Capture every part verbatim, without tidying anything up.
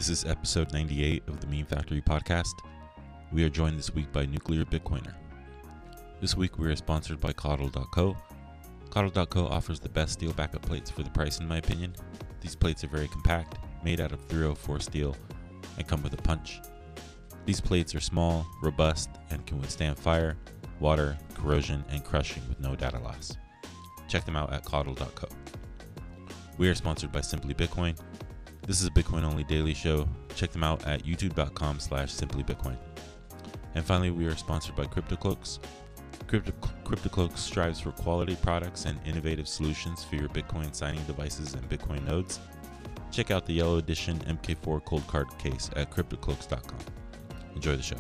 This is episode ninety-eight of the Meme Factory podcast. We are joined this week by Nuclear Bitcoiner. This week we are sponsored by Coddle dot co. Coddle dot co offers the best steel backup plates for the price in my opinion. These plates are very compact, made out of three oh four steel, and come with a punch. These plates are small, robust, and can withstand fire, water, corrosion, and crushing with no data loss. Check them out at Coddle dot co. We are sponsored by Simply Bitcoin. This is a Bitcoin-only daily show. Check them out at youtube dot com slash simply bitcoin. And finally, we are sponsored by CryptoCloaks. Crypto- CryptoCloaks strives for quality products and innovative solutions for your Bitcoin signing devices and Bitcoin nodes. Check out the Yellow Edition M K four Cold Card case at crypto cloaks dot com. Enjoy the show.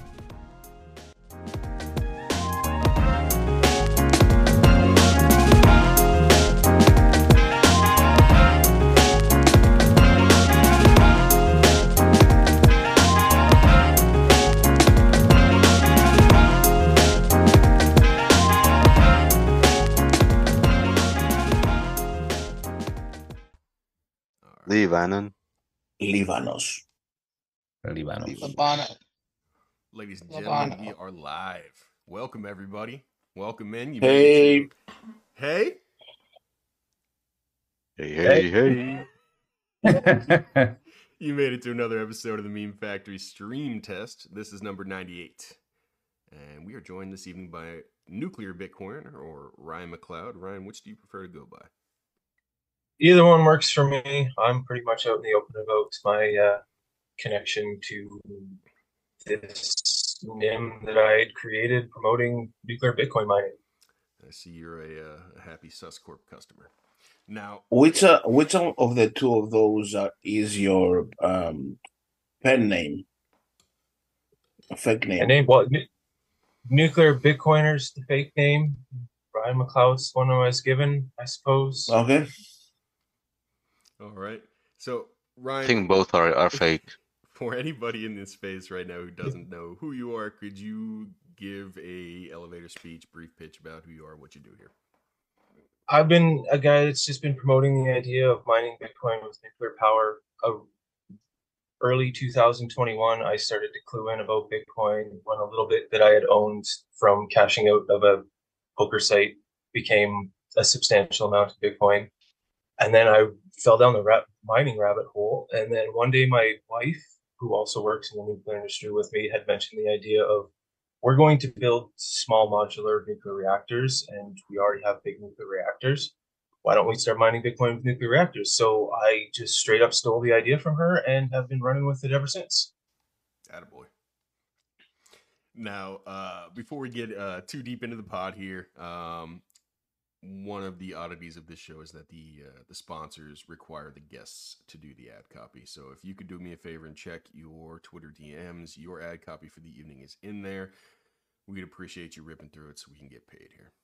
Livanon. Livanos. Livanos. Labana. Ladies and Labana. gentlemen, we are live. Welcome, everybody. Welcome in. You Hey. made it to- Hey. Hey, hey, hey. You made it to another episode of the Meme Factory stream test. This is number ninety-eight. And we are joined this evening by Nuclear Bitcoin or Ryan McLeod. Ryan, which do you prefer to go by? Either one works for me. I'm pretty much out in the open about my uh, connection to this N I M that I had created promoting nuclear Bitcoin mining. I see you're a, uh, a happy Suscorp customer. Now, Which uh, which one of the two of those uh, is your um, pen name? A fake name. And name, well, nu- nuclear Bitcoiner's the fake name. Brian McLeod's one I was given, I suppose. Okay. all right. So, I Ryan, think both are, are fake. for anybody in this space right now who doesn't know who you are, could you give a elevator speech, brief pitch about who you are, what you do here? I've been a guy that's just been promoting the idea of mining Bitcoin with nuclear power. Uh, early two thousand twenty-one, I started to clue in about Bitcoin when a little bit that I had owned from cashing out of a poker site became a substantial amount of Bitcoin. And then I fell down the ra- mining rabbit hole. And then one day my wife, who also works in the nuclear industry with me, had mentioned the idea of we're going to build small modular nuclear reactors, and we already have big nuclear reactors. Why don't we start mining Bitcoin with nuclear reactors? So I just straight up stole the idea from her and have been running with it ever since. Attaboy. Now, uh, before we get uh, too deep into the pod here, um, one of the oddities of this show is that the uh, the sponsors require the guests to do the ad copy. So if you could do me a favor and check your Twitter D Ms, your ad copy for the evening is in there. We'd appreciate you ripping through it so we can get paid here.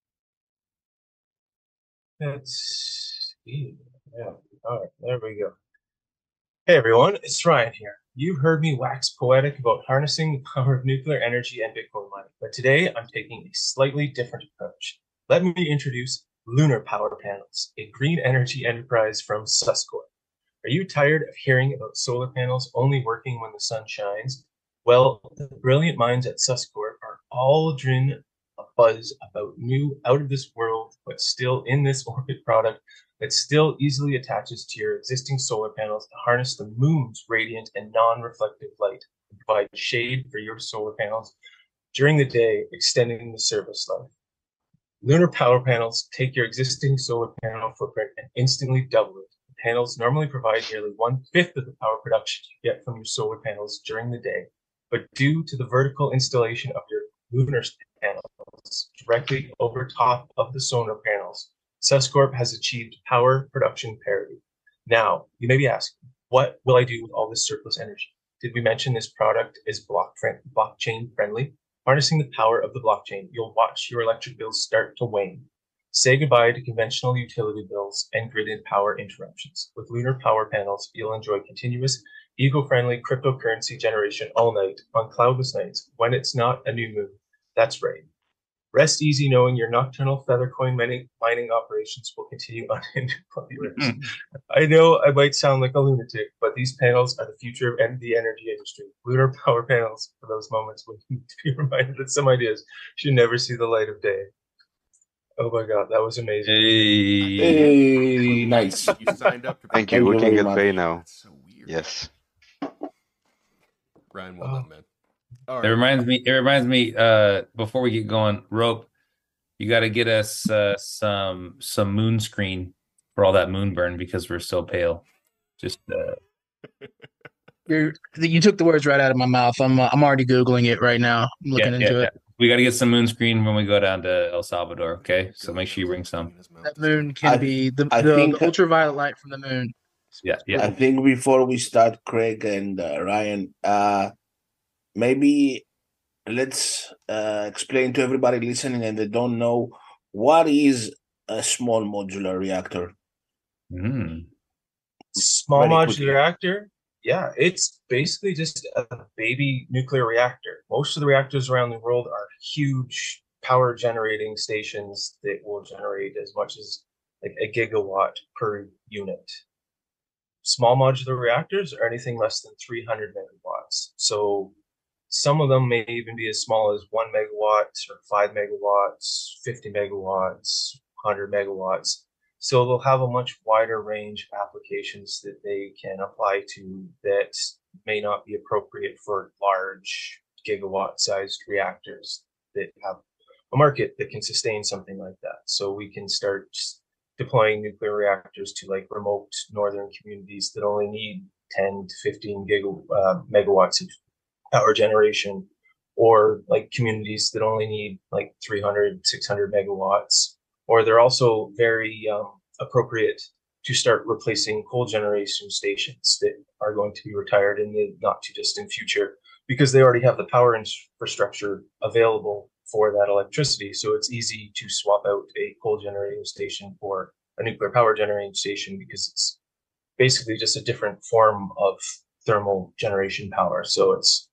That's yeah. All right, there we go. Hey everyone, it's Ryan here. You've heard me wax poetic about harnessing the power of nuclear energy and Bitcoin mining, but today I'm taking a slightly different approach. Let me introduce Lunar Power Panels, a green energy enterprise from Suscorp. Are you tired of hearing about solar panels only working when the sun shines? Well, the brilliant minds at Suscorp are all in a buzz about new, out-of-this-world, but still in this orbit product that still easily attaches to your existing solar panels to harness the moon's radiant and non-reflective light and provide shade for your solar panels during the day, extending the service life. Lunar Power Panels take your existing solar panel footprint and instantly double it. The panels normally provide nearly one-fifth of the power production you get from your solar panels during the day, but due to the vertical installation of your lunar panels directly over top of the solar panels, Suscorp has achieved power production parity. Now, you may be asking, what will I do with all this surplus energy? Did we mention this product is block friend- blockchain friendly? Harnessing the power of the blockchain, you'll watch your electric bills start to wane. Say goodbye to conventional utility bills and grid and power interruptions. With Lunar Power Panels, you'll enjoy continuous, eco-friendly cryptocurrency generation all night on cloudless nights when it's not a new moon. That's right. Rest easy knowing your nocturnal feathercoin mining, mining operations will continue unhindered by yours. I know I might sound like a lunatic, but these panels are the future of the energy industry. Lunar power panels for those moments when you need to be reminded that some ideas should never see the light of day. Oh my God, that was amazing. Hey. Hey, nice. You signed up to Thank Thank you. We you can very get much. paid now. That's so weird. Yes. Ryan, well Oh. done, man. All It right. reminds me. It reminds me. Uh, before we get going, Rope, you got to get us uh, some some moon screen for all that moon burn because we're so pale. Just uh, You're, you took the words right out of my mouth. I'm uh, I'm already googling it right now. I'm yeah, looking yeah, into yeah. it. We got to get some moon screen when we go down to El Salvador. Okay, so make sure you bring some. That moon can I- be the I the, think- the ultraviolet light from the moon. Yeah, yeah. I think before we start, Craig and uh, Ryan, uh, maybe let's uh, explain to everybody listening and they don't know what is a small modular reactor. Mm. Small Very modular quickly. reactor, yeah, it's basically just a baby nuclear reactor. Most of the reactors around the world are huge power generating stations that will generate as much as like a gigawatt per unit. Small modular reactors are anything less than three hundred megawatts. So some of them may even be as small as one megawatt or five megawatts, fifty megawatts, one hundred megawatts. So they'll have a much wider range of applications that they can apply to that may not be appropriate for large gigawatt-sized reactors that have a market that can sustain something like that. So we can start deploying nuclear reactors to like remote northern communities that only need ten to fifteen giga, uh, megawatts of power generation, or like communities that only need like three hundred, six hundred megawatts. Or they're also very um, appropriate to start replacing coal generation stations that are going to be retired in the not too distant future because they already have the power infrastructure available for that electricity. So it's easy to swap out a coal generating station for a nuclear power generating station because it's basically just a different form of thermal generation power. So it's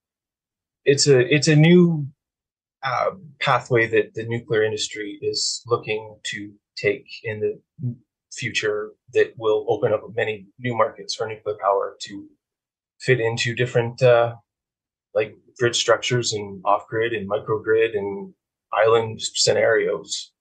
it's a it's a new uh, pathway that the nuclear industry is looking to take in the future that will open up many new markets for nuclear power to fit into different uh, like grid structures and off-grid and microgrid and island scenarios.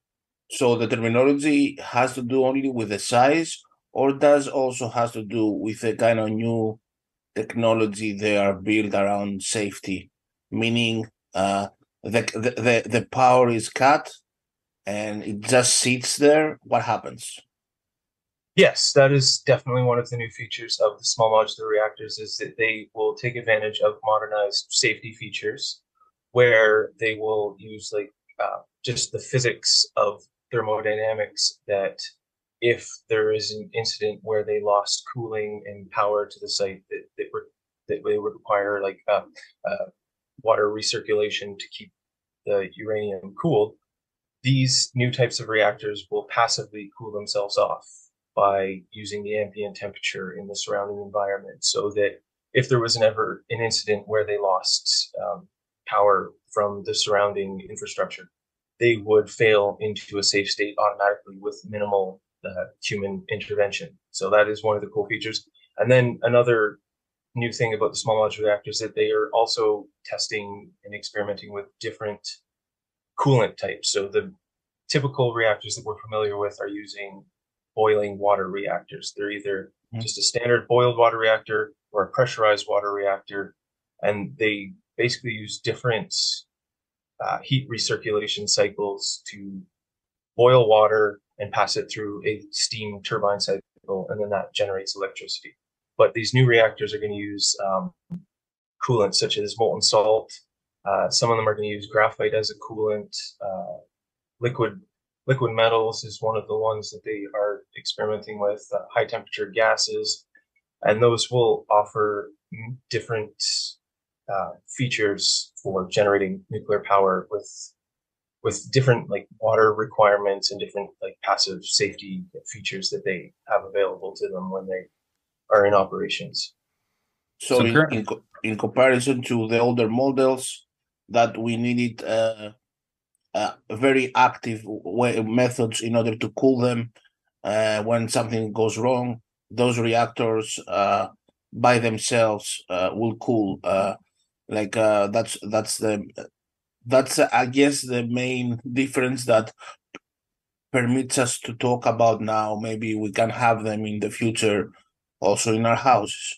So the terminology has to do only with the size, or does also has to do with the kind of new technology they are built around safety, meaning uh, the, the the the power is cut and it just sits there. What happens? Yes, that is definitely one of the new features of the small modular reactors is that they will take advantage of modernized safety features where they will use like uh, just the physics of thermodynamics that if there is an incident where they lost cooling and power to the site that that, re- that they would require like uh, uh, water recirculation to keep the uranium cooled, these new types of reactors will passively cool themselves off by using the ambient temperature in the surrounding environment, so that if there was an ever an incident where they lost um, power from the surrounding infrastructure, they would fail into a safe state automatically with minimal uh, human intervention. So that is one of the cool features. And then another new thing about the small modular reactors that they are also testing and experimenting with different coolant types. So the typical reactors that we're familiar with are using boiling water reactors. They're either Mhm. just a standard boiled water reactor or a pressurized water reactor, and they basically use different uh, heat recirculation cycles to boil water and pass it through a steam turbine cycle, and then that generates electricity. But these new reactors are going to use um, coolants such as molten salt. Uh, some of them are going to use graphite as a coolant. Uh, liquid liquid metals is one of the ones that they are experimenting with. Uh, high temperature gases, and those will offer different uh, features for generating nuclear power with with different like water requirements and different like passive safety features that they have available to them when they are in operations. So, So in, current- in co- in comparison to the older models that we needed uh, uh, very active way methods in order to cool them uh, when something goes wrong. Those reactors uh, by themselves uh, will cool. Uh, like uh, that's that's the that's uh, I guess the main difference that permits us to talk about now. Maybe we can have them in the future also in our houses.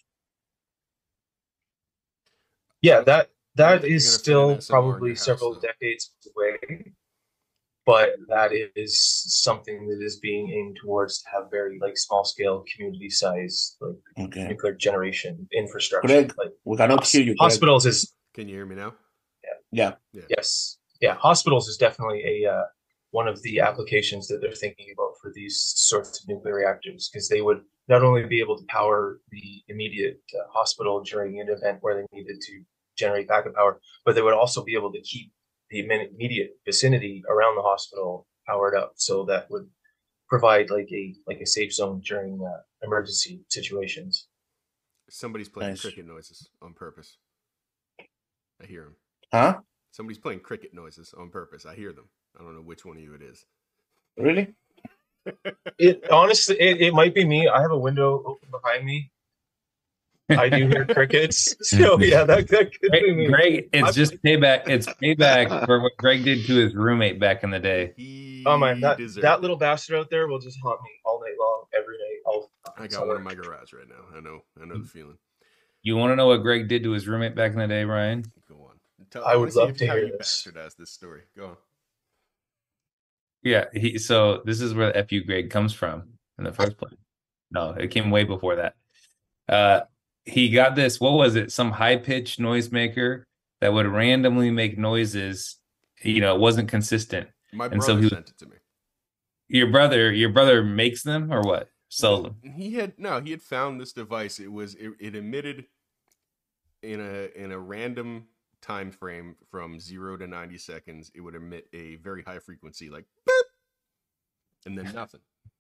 Yeah, that I don't that think you're is gonna fit an still S M R in your probably house, several though. decades away, but that is something that is being aimed towards to have very like small scale community size like Okay, nuclear generation infrastructure. Greg, Like we cannot hos- hear you. Greg. hospitals is Can you hear me now? Yeah. yes, yeah, hospitals is definitely a uh, one of the applications that they're thinking about for these sorts of nuclear reactors, because they would not only be able to power the immediate uh, hospital during an event where they needed to generate backup power, but they would also be able to keep the immediate vicinity around the hospital powered up. So that would provide like a like a safe zone during uh, emergency situations. Somebody's playing Nice. cricket noises on purpose. I hear them. Huh? Somebody's playing cricket noises on purpose. I hear them. I don't know which one of you it is. Really? It honestly, it, it might be me. I have a window open behind me. I do hear crickets. So yeah, that, that could be Greg, me. Greg, it's I'm- just payback. It's payback for what Greg did to his roommate back in the day. He Oh man, that, deserved that it. little bastard out there will just haunt me all night long, every night. I'll, I got one in my garage right now. I know. I know the feeling. You want to know what Greg did to his roommate back in the day, Ryan? Go on. Tell, I would wanna see love if- to how hear you this. bastardized this story. Go on. Yeah, he. So this is where the F U Greg comes from in the first place. No, it came way before that. Uh, he got this. What was it? Some high pitched noisemaker that would randomly make noises. You know, it wasn't consistent. My And brother so he- sent it to me. Your brother, your brother makes them or what? Sells them. He had no. He had found this device. It was it, it emitted in a in a random time frame from zero to ninety seconds. It would emit a very high frequency, like boop, and then nothing.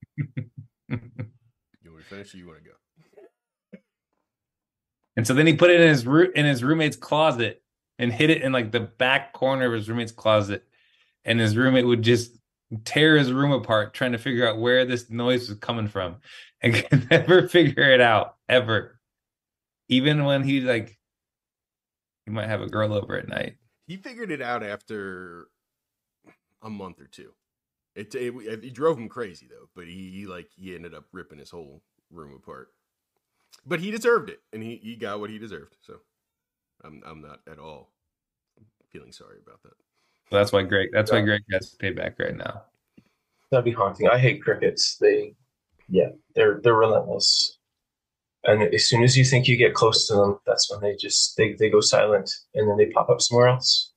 You want to finish or you want to go? And so then he put it in his room in his roommate's closet and hid it in like the back corner of his roommate's closet. And his roommate would just tear his room apart trying to figure out where this noise was coming from and could never figure it out ever. Even when he like he might have a girl over at night. He figured it out after a month or two. It, it, it drove him crazy though, but he, he like he ended up ripping his whole room apart. But he deserved it, and he, he got what he deserved. So I'm I'm not at all feeling sorry about that. So that's why Greg that's why Greg has payback right now. That'd be haunting. I hate crickets. They, yeah, they're they're relentless. And as soon as you think you get close to them, that's when they just they, they go silent, and then they pop up somewhere else.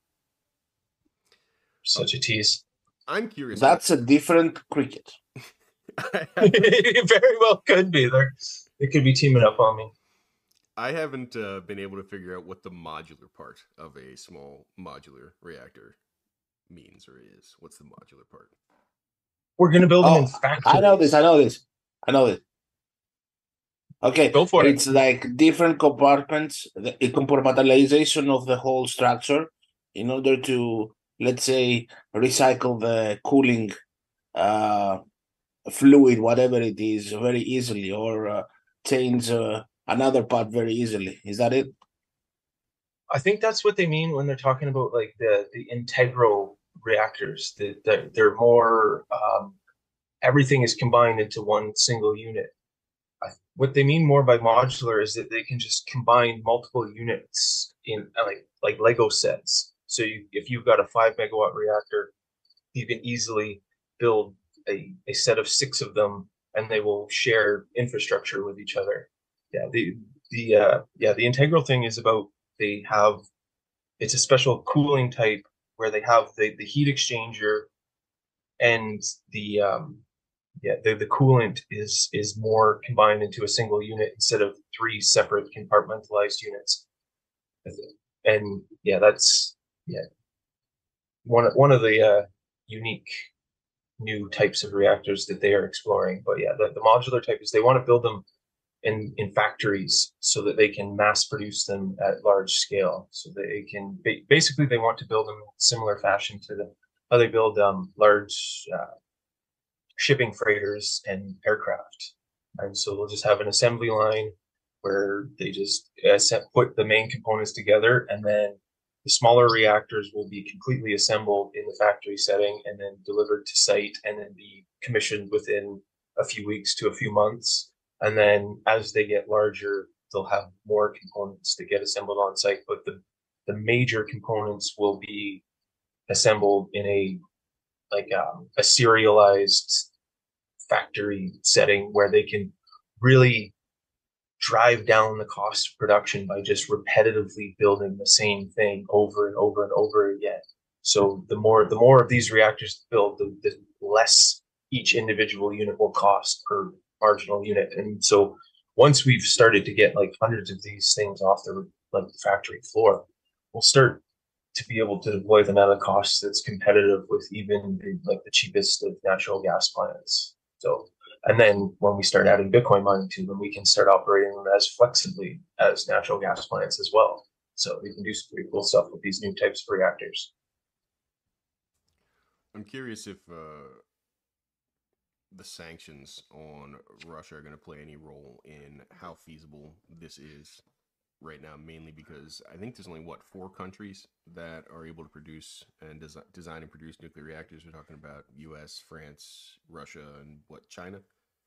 Such a tease. I'm curious. That's a different cricket. It very well could be. They're, they could be teaming up on me. I haven't uh, been able to figure out what the modular part of a small modular reactor means or is. What's the modular part? We're gonna build them in Oh, factories. I know this. I know this. I know this. Okay, Go for it. it's like different compartments, the a compartmentalization of the whole structure in order to, let's say, recycle the cooling uh, fluid, whatever it is, very easily, or uh, change uh, another part very easily. Is that it? I think that's what they mean when they're talking about like the the integral reactors. That they're, they're more um, everything is combined into one single unit. I, what they mean more by modular is that they can just combine multiple units in uh, like like Lego sets. So you, if you've got a five megawatt reactor, you can easily build a, a set of six of them, and they will share infrastructure with each other. Yeah, the the uh, yeah the integral thing is about they have it's a special cooling type where they have the, the heat exchanger and the um, yeah the, the coolant is is more combined into a single unit instead of three separate compartmentalized units. And yeah, that's yeah one of one of the uh, unique new types of reactors that they are exploring. But yeah, the, the modular type is they want to build them in in factories so that they can mass produce them at large scale, so that they can basically they want to build them in similar fashion to the how they build um, large uh, shipping freighters and aircraft. And so they'll just have an assembly line where they just uh, put the main components together, and then the smaller reactors will be completely assembled in the factory setting and then delivered to site and then be commissioned within a few weeks to a few months. And then as they get larger, they'll have more components that get assembled on site. But the, the major components will be assembled in a like um, a serialized factory setting where they can really drive down the cost of production by just repetitively building the same thing over and over and over again. So the more the more of these reactors build, the, the less each individual unit will cost per marginal unit. And so once we've started to get like hundreds of these things off the like the factory floor, we'll start to be able to deploy them at a cost that's competitive with even the, like the cheapest of natural gas plants. So, and then when we start adding Bitcoin mining to them, we can start operating them as flexibly as natural gas plants as well. So we can do some pretty cool stuff with these new types of reactors. I'm curious if uh, the sanctions on Russia are going to play any role in how feasible this is right now, mainly because I think there's only, what, four countries that are able to produce and des- design and produce nuclear reactors. We're talking about U S, France, Russia, and what, China?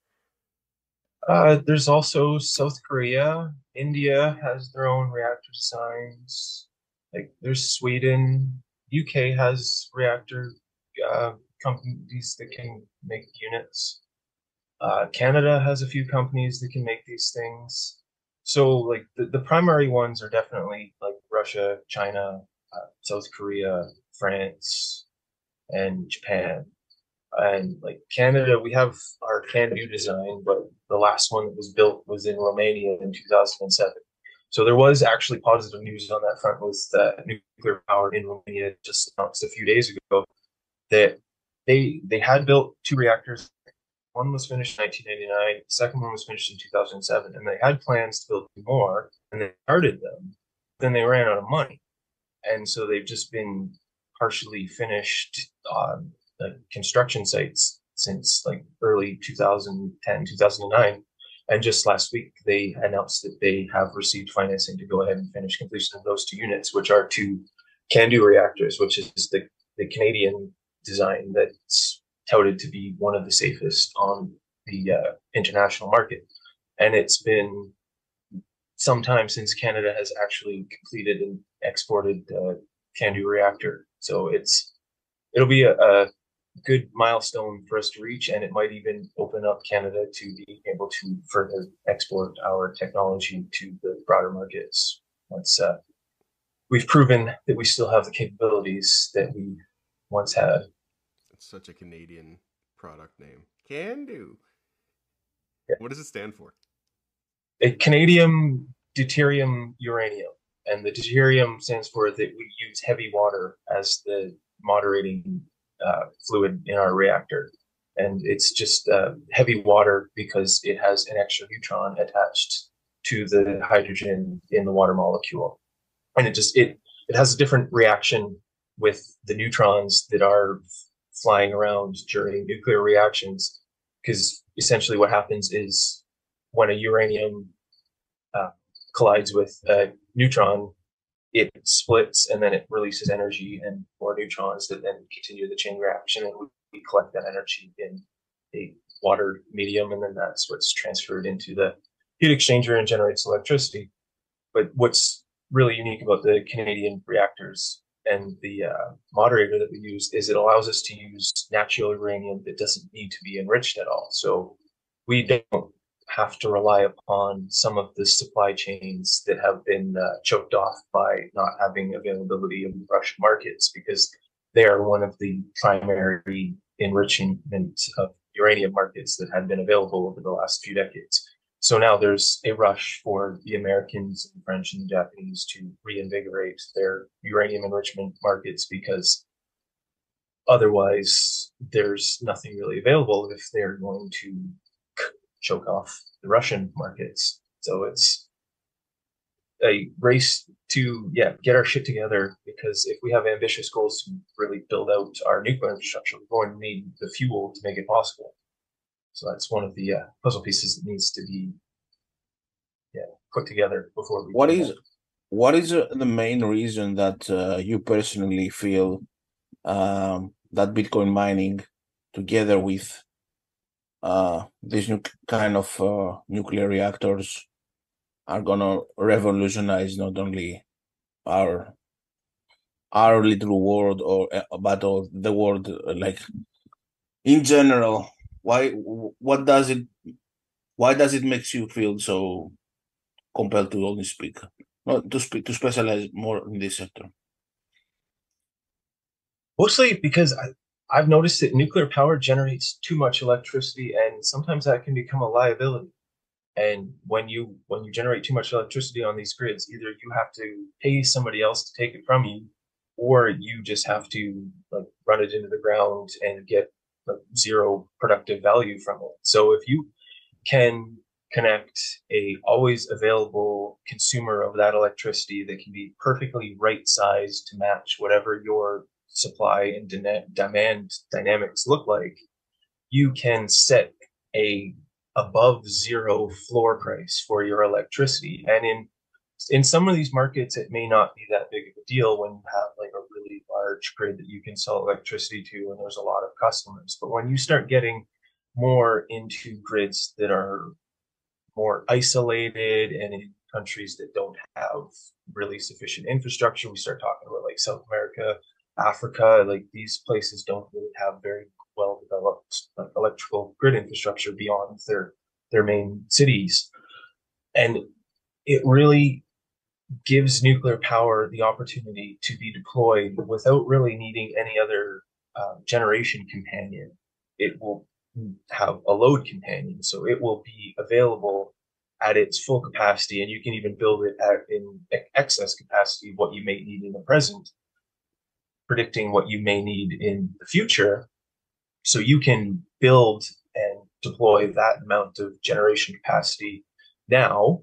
Uh, there's also South Korea. India has their own reactor designs. Like there's Sweden. U K has reactor uh, companies that can make units. Uh, Canada has a few companies that can make these things. So like the, the primary ones are definitely like Russia, China, uh, South Korea, France, and Japan. And like Canada, we have our CANDU design, but the last one that was built was in Romania in two thousand seven. So there was actually positive news on that front with uh, nuclear power in Romania just announced a few days ago that they they had built two reactors. One was finished in nineteen ninety-nine, the second one was finished in two thousand seven, and they had plans to build two more, and they started them. Then they ran out of money. And so they've just been partially finished on the construction sites since like early two thousand ten, two thousand nine. And just last week, they announced that they have received financing to go ahead and finish completion of those two units, which are two CANDU reactors, which is the, the Canadian design that's touted to be one of the safest on the uh, international market. And it's been some time since Canada has actually completed and exported the CANDU reactor. So it's it'll be a, a good milestone for us to reach, and it might even open up Canada to be able to further export our technology to the broader markets once uh, we've proven that we still have the capabilities that we once had. It's such a Canadian product name. CANDU. Yeah. What does it stand for? A Canadium deuterium uranium. And the deuterium stands for that we use heavy water as the moderating uh, fluid in our reactor. And it's just uh, heavy water because it has an extra neutron attached to the hydrogen in the water molecule. And it just, it, it has a different reaction with the neutrons that are flying around during nuclear reactions, because essentially what happens is when a uranium uh, collides with a neutron, it splits and then it releases energy and more neutrons that then continue the chain reaction, and we collect that energy in a water medium, and then that's what's transferred into the heat exchanger and generates electricity. But what's really unique about the Canadian reactors and the uh, moderator that we use is it allows us to use natural uranium that doesn't need to be enriched at all. So we don't have to rely upon some of the supply chains that have been uh, choked off by not having availability in Russian markets, because they are one of the primary enrichment of uranium markets that had been available over the last few decades. So now there's a rush for the Americans, and French, and the Japanese to reinvigorate their uranium enrichment markets, because otherwise there's nothing really available if they're going to choke off the Russian markets. So it's a race to yeah get our shit together, because if we have ambitious goals to really build out our nuclear infrastructure, we're going to need the fuel to make it possible. So that's one of the uh, puzzle pieces that needs to be yeah put together before we. What is what is uh, the main reason that uh, you personally feel um, that Bitcoin mining, together with uh, these new kind of uh, nuclear reactors, are gonna revolutionize not only our our little world, or uh, but all the world, uh, like in general? Why? What does it? Why does it makes you feel so compelled to only speak, not to speak, to specialize more in this sector? Mostly because I, I've noticed that nuclear power generates too much electricity, and sometimes that can become a liability. And when you when you generate too much electricity on these grids, either you have to pay somebody else to take it from you, or you just have to like run it into the ground and get like zero productive value from it. So if you can connect a always available consumer of that electricity that can be perfectly right sized to match whatever your supply and de- demand dynamics look like, you can set a above zero floor price for your electricity. And in in some of these markets, it may not be that big of a deal when you have like a really large grid that you can sell electricity to and there's a lot of customers. But when you start getting more into grids that are more isolated, and in countries that don't have really sufficient infrastructure, we start talking about like South America, Africa, like these places don't really have very well developed like electrical grid infrastructure beyond their their main cities. And it really gives nuclear power the opportunity to be deployed without really needing any other uh, generation companion. It will have a load companion, so it will be available at its full capacity, and you can even build it at in excess capacity of what you may need in the present, predicting what you may need in the future. So you can build and deploy that amount of generation capacity now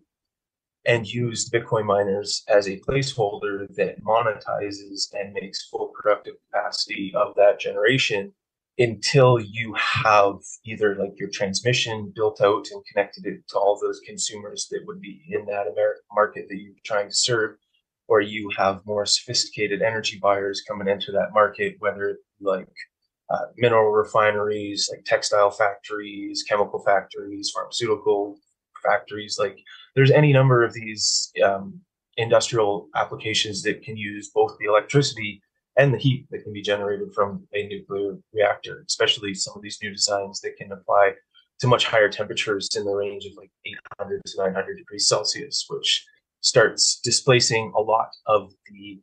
and use Bitcoin miners as a placeholder that monetizes and makes full productive capacity of that generation until you have either like your transmission built out and connected it to all those consumers that would be in that American market that you're trying to serve, or you have more sophisticated energy buyers coming into that market, whether like uh, mineral refineries, like textile factories, chemical factories, pharmaceutical factories. Like there's any number of these um, industrial applications that can use both the electricity and the heat that can be generated from a nuclear reactor, especially some of these new designs that can apply to much higher temperatures in the range of like eight hundred to nine hundred degrees Celsius, which starts displacing a lot of the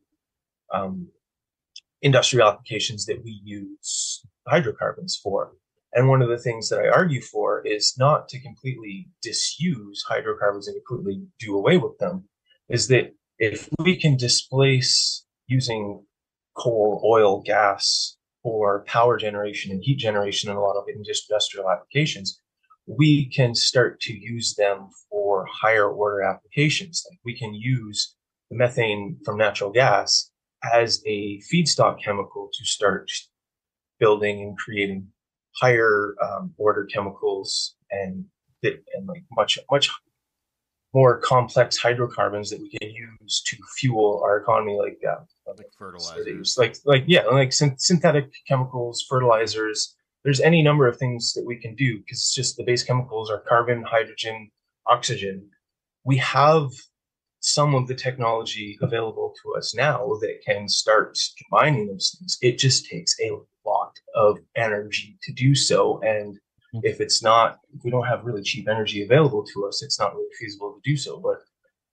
um, industrial applications that we use hydrocarbons for. And one of the things that I argue for is not to completely disuse hydrocarbons and completely do away with them, is that if we can displace using coal, oil, gas for power generation and heat generation in a lot of industrial applications, we can start to use them for higher order applications. Like we can use the methane from natural gas as a feedstock chemical to start building and creating higher um, order chemicals and and like much much more complex hydrocarbons that we can use to fuel our economy, like uh, like fertilizers, like like yeah, like synth- synthetic chemicals, fertilizers. There's any number of things that we can do because it's just the base chemicals are carbon, hydrogen, oxygen. We have some of the technology available to us now that can start combining those things. It just takes a lot of energy to do so. And if it's not, if we don't have really cheap energy available to us, it's not really feasible to do so. But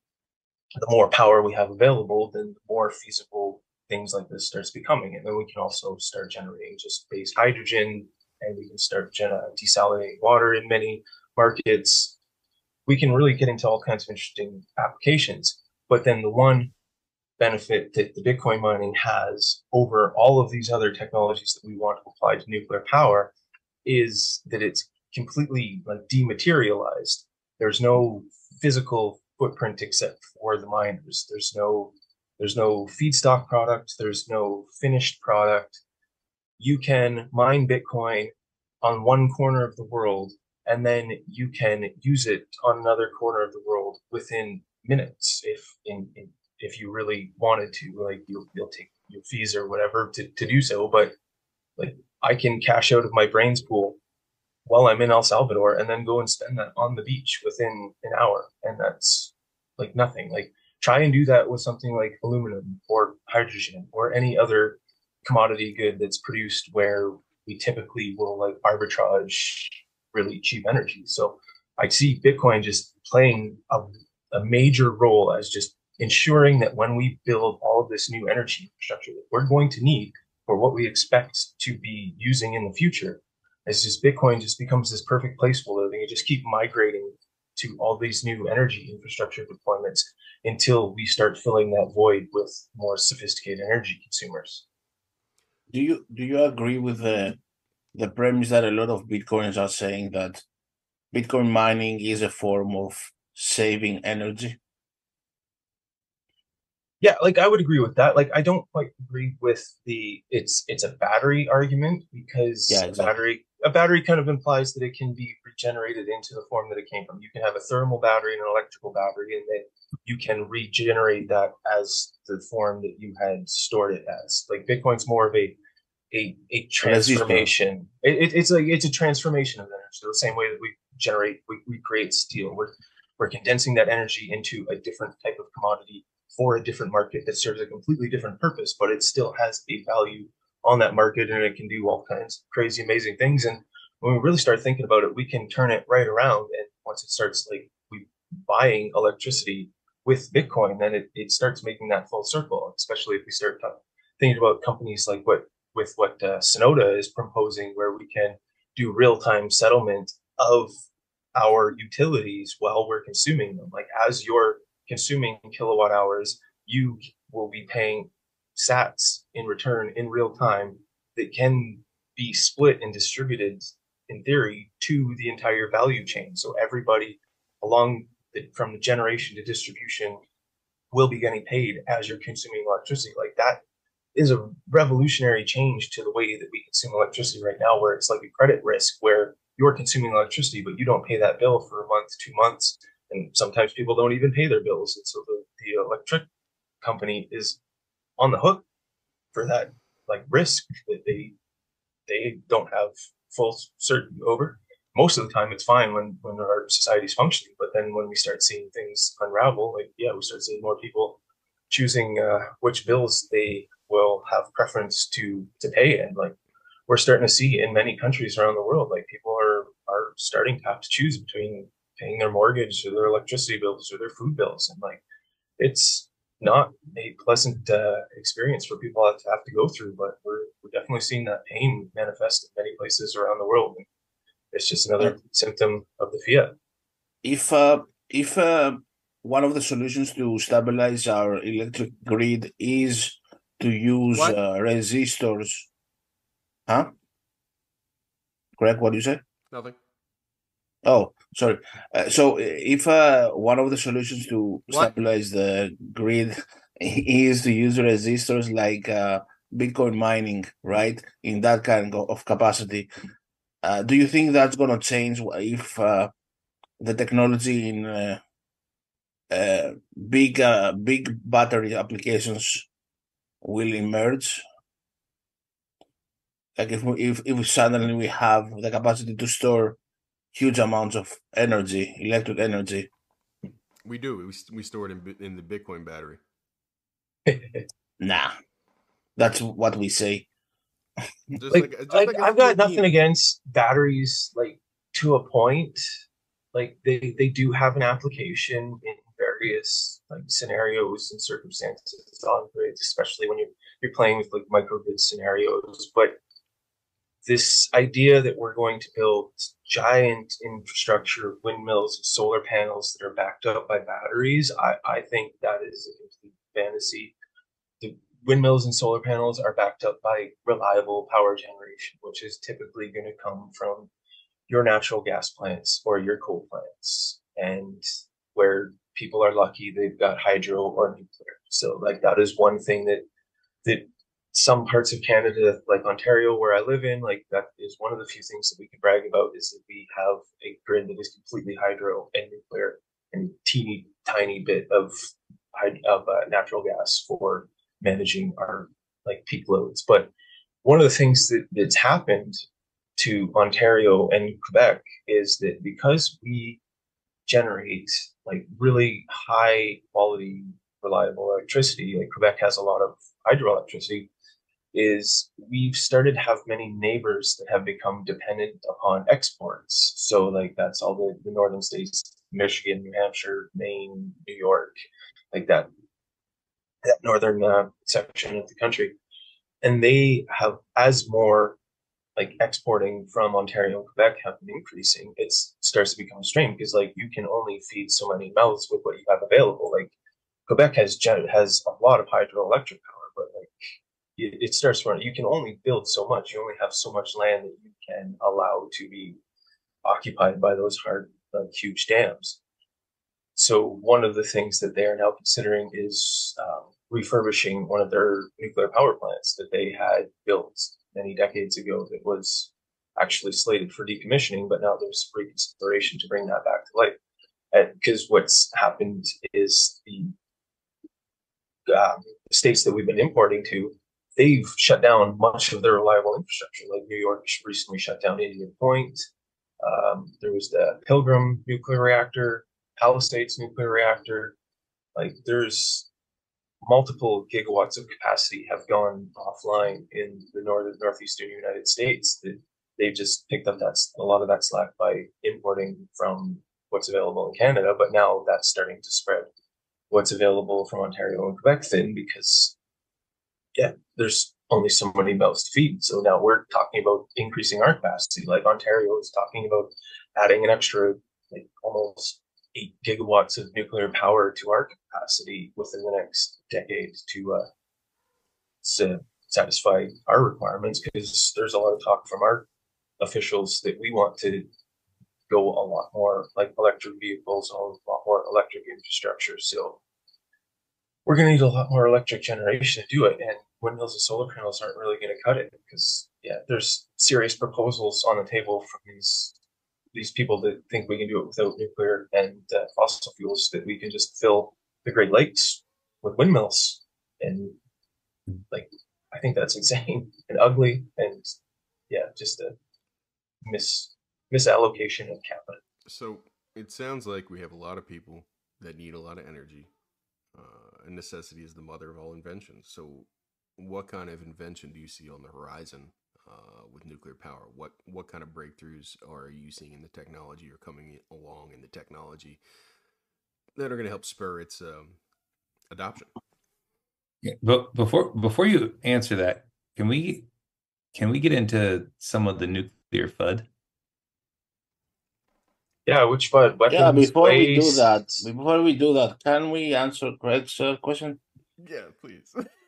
the more power we have available, then the more feasible things like this starts becoming. And then we can also start generating just base hydrogen, and we can start gen- desalinating water in many markets. We can really get into all kinds of interesting applications. But then the one benefit that the Bitcoin mining has over all of these other technologies that we want to apply to nuclear power is that it's completely like dematerialized. There's no physical footprint except for the miners. There's no there's no feedstock product, there's no finished product. You can mine Bitcoin on one corner of the world, and then you can use it on another corner of the world within minutes if in, in if you really wanted to. Like you'll you'll take your fees or whatever to, to do so. But like I can cash out of my brains pool while I'm in El Salvador and then go and spend that on the beach within an hour. And that's like nothing. Like try and do that with something like aluminum or hydrogen or any other commodity good that's produced where we typically will like arbitrage really cheap energy. So I see Bitcoin just playing a, a major role as just ensuring that when we build all of this new energy infrastructure that we're going to need for what we expect to be using in the future, as just Bitcoin just becomes this perfect placeholder. They just keep migrating to all these new energy infrastructure deployments until we start filling that void with more sophisticated energy consumers. Do you do you agree with the the premise that a lot of Bitcoiners are saying that Bitcoin mining is a form of saving energy? Yeah, like I would agree with that. Like I don't quite agree with the it's it's a battery argument because Yeah, a exactly. battery a battery kind of implies that it can be regenerated into the form that it came from. You can have a thermal battery and an electrical battery, and then you can regenerate that as the form that you had stored it as. Like Bitcoin's more of a a, a transformation. It, it, it's like it's a transformation of energy. So the same way that we generate, we, we create steel. We're we're condensing that energy into a different type of commodity for a different market that serves a completely different purpose, but it still has a value on that market, and it can do all kinds of crazy, amazing things. And when we really start thinking about it, we can turn it right around. And once it starts like we buying electricity with Bitcoin, then it, it starts making that full circle, especially if we start talking, thinking about companies like what with what uh, Sonoda is proposing, where we can do real-time settlement of our utilities while we're consuming them. Like as you're consuming kilowatt hours, you will be paying sats in return in real time that can be split and distributed in theory to the entire value chain. So everybody along the, from the generation to distribution will be getting paid as you're consuming electricity. Like that is a revolutionary change to the way that we consume electricity right now, where it's like a credit risk where you're consuming electricity, but you don't pay that bill for a month, two months. And sometimes people don't even pay their bills. And so the, the electric company is on the hook for that like risk that they they don't have full certainty over. Most of the time it's fine when, when our society's functioning. But then when we start seeing things unravel, like, yeah, we start seeing more people choosing uh, which bills they will have preference to to pay. And like we're starting to see in many countries around the world, like people are are starting to have to choose between paying their mortgage or their electricity bills or their food bills. And like it's not a pleasant uh, experience for people to have to go through, but we're, we're definitely seeing that pain manifest in many places around the world. And it's just another symptom of the fiat. If uh, if uh, one of the solutions to stabilize our electric grid is to use uh, resistors, huh? Correct? What do you say? Nothing. Oh, sorry. Uh, so if uh, one of the solutions to What? stabilize the grid is to use resistors like uh, Bitcoin mining, right? In that kind of capacity, uh, do you think that's going to change if uh, the technology in uh, uh, big uh, big battery applications will emerge? Like if we, if if suddenly we have the capacity to store huge amounts of energy, electric energy. We do. We, we store it in, in the Bitcoin battery. Nah, that's what we say. Just like, like, just like, like I've got nothing against batteries, like to a point. Like they, they do have an application in various like scenarios and circumstances on grids, especially when you're you're playing with like microgrid scenarios. But this idea that we're going to build giant infrastructure, windmills, and solar panels that are backed up by batteries, I, I think that is a complete fantasy. The windmills and solar panels are backed up by reliable power generation, which is typically going to come from your natural gas plants or your coal plants. And where people are lucky they've got hydro or nuclear. So like that is one thing that that some parts of Canada, like Ontario, where I live in, like that is one of the few things that we can brag about is that we have a grid that is completely hydro and nuclear and teeny tiny bit of of uh, natural gas for managing our like peak loads. But one of the things that, that's happened to Ontario and Quebec is that because we generate like really high quality, reliable electricity, like Quebec has a lot of hydroelectricity, is we've started to have many neighbors that have become dependent upon exports. So like that's all the, the northern states, Michigan, New Hampshire, Maine, New York, like that, that northern uh, section of the country. And they have, as more like exporting from Ontario and Quebec have been increasing, it starts to become strained because like you can only feed so many mouths with what you have available. Like Quebec has has a lot of hydroelectric power, but like it, it starts from you can only build so much. You only have so much land that you can allow to be occupied by those hard, like huge dams. So one of the things that they are now considering is um, refurbishing one of their nuclear power plants that they had built many decades ago that was actually slated for decommissioning, but now there's reconsideration to bring that back to life. Because what's happened is the um, states that we've been importing to, they've shut down much of their reliable infrastructure. Like New York recently shut down Indian Point. Um, there was the Pilgrim nuclear reactor, Palisades nuclear reactor. Like there's multiple gigawatts of capacity have gone offline in the northern northeastern United States. That they've just picked up that a lot of that slack by importing from what's available in Canada, but now that's starting to spread what's available from Ontario and Quebec thin because yeah, there's only so many mouths to feed. So now we're talking about increasing our capacity. Like Ontario is talking about adding an extra like almost eight gigawatts of nuclear power to our capacity within the next decade to uh, to satisfy our requirements, because there's a lot of talk from our officials that we want to go a lot more like electric vehicles, a lot more electric infrastructure. So we're going to need a lot more electric generation to do it, and windmills and solar panels aren't really going to cut it because yeah, there's serious proposals on the table from these these people that think we can do it without nuclear and uh, fossil fuels, that we can just fill the Great Lakes with windmills. And like, I think that's insane and ugly. And yeah, just a mis misallocation of capital. So it sounds like we have a lot of people that need a lot of energy. Uh, and necessity is the mother of all inventions. So what kind of invention do you see on the horizon Uh, with nuclear power? What what kind of breakthroughs are you seeing in the technology or coming along in the technology that are going to help spur its um, adoption? Yeah, but before before you answer that, can we can we get into some of the nuclear F U D? Yeah, which part? Weapons, yeah, before waste. we do that, before we do that, can we answer Greg's uh, question? Yeah, please.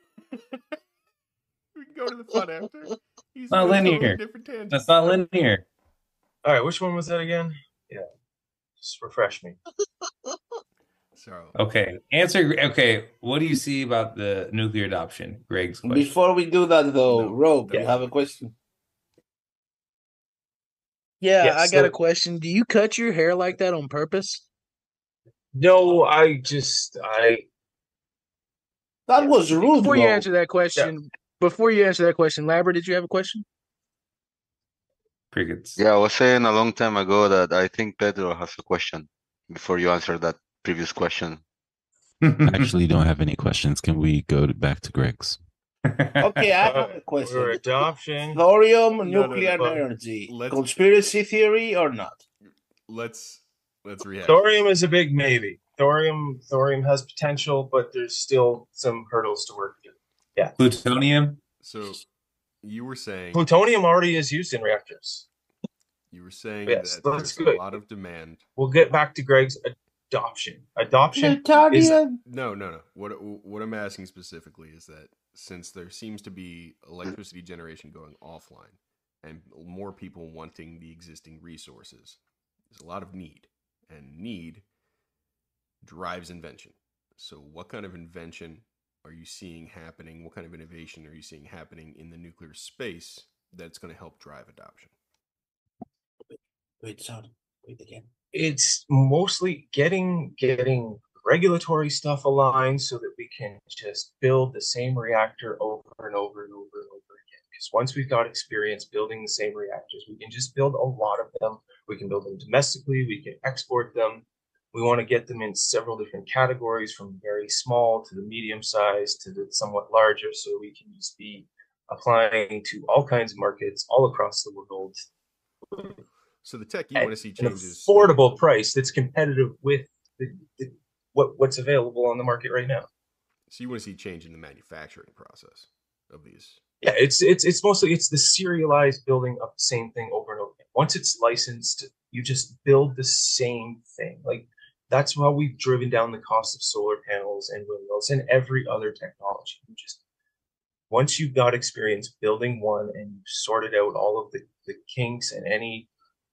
We can go to the F U D after. He's Not got a totally linear. different tangent. That's not linear. All right, which one was that again? Yeah, just refresh me. So Okay, answer. Okay, what do you see about the nuclear adoption? Greg's question. Before we do that, though, No, Rob, that you was have a my question. Yeah, Yes, I got so- a question. Do you cut your hair like that on purpose? No, I just I That Yeah. was rude, Before you Rob. answer that question, before you answer that question, Labra, did you have a question? Crickets. Yeah, I was saying a long time ago that I think Pedro has a question before you answer that previous question. I actually don't have any questions. Can we go to, back to Greg's? Okay, I have uh, a question. or adoption. Thorium, No, no, no, nuclear but energy, let's- conspiracy theory or not? let's let's rehash. Thorium is a big maybe. Thorium thorium has potential, but there's still some hurdles to work through. Plutonium. So you were saying Plutonium already is used in reactors. you were saying Yes, that that's there's good. a lot of demand. We'll get back to Greg's adoption. Adoption. Plutonium. No, no, no. What what I'm asking specifically is that since there seems to be electricity generation going offline and more people wanting the existing resources, there's a lot of need, and need drives invention. So what kind of invention are you seeing happening? What kind of innovation are you seeing happening in the nuclear space that's going to help drive adoption? Wait, sorry. Wait again. It's mostly getting getting regulatory stuff aligned so that we can just build the same reactor over and over and over and over again. Because once we've got experience building the same reactors, we can just build a lot of them. We can build them domestically. We can export them. We want to get them in several different categories, from very small to the medium size to the somewhat larger, so we can just be applying to all kinds of markets all across the world. So the tech you want to see changes an affordable price that's competitive with the, the, what what's available on the market right now. So you want to see change in the manufacturing process of these? Yeah, it's it's it's mostly it's the serialized building of the same thing over and over again. Once it's licensed, you just build the same thing. Like, that's how we've driven down the cost of solar panels and windmills and every other technology. You just, once you've got experience building one and you've sorted out all of the, the kinks and any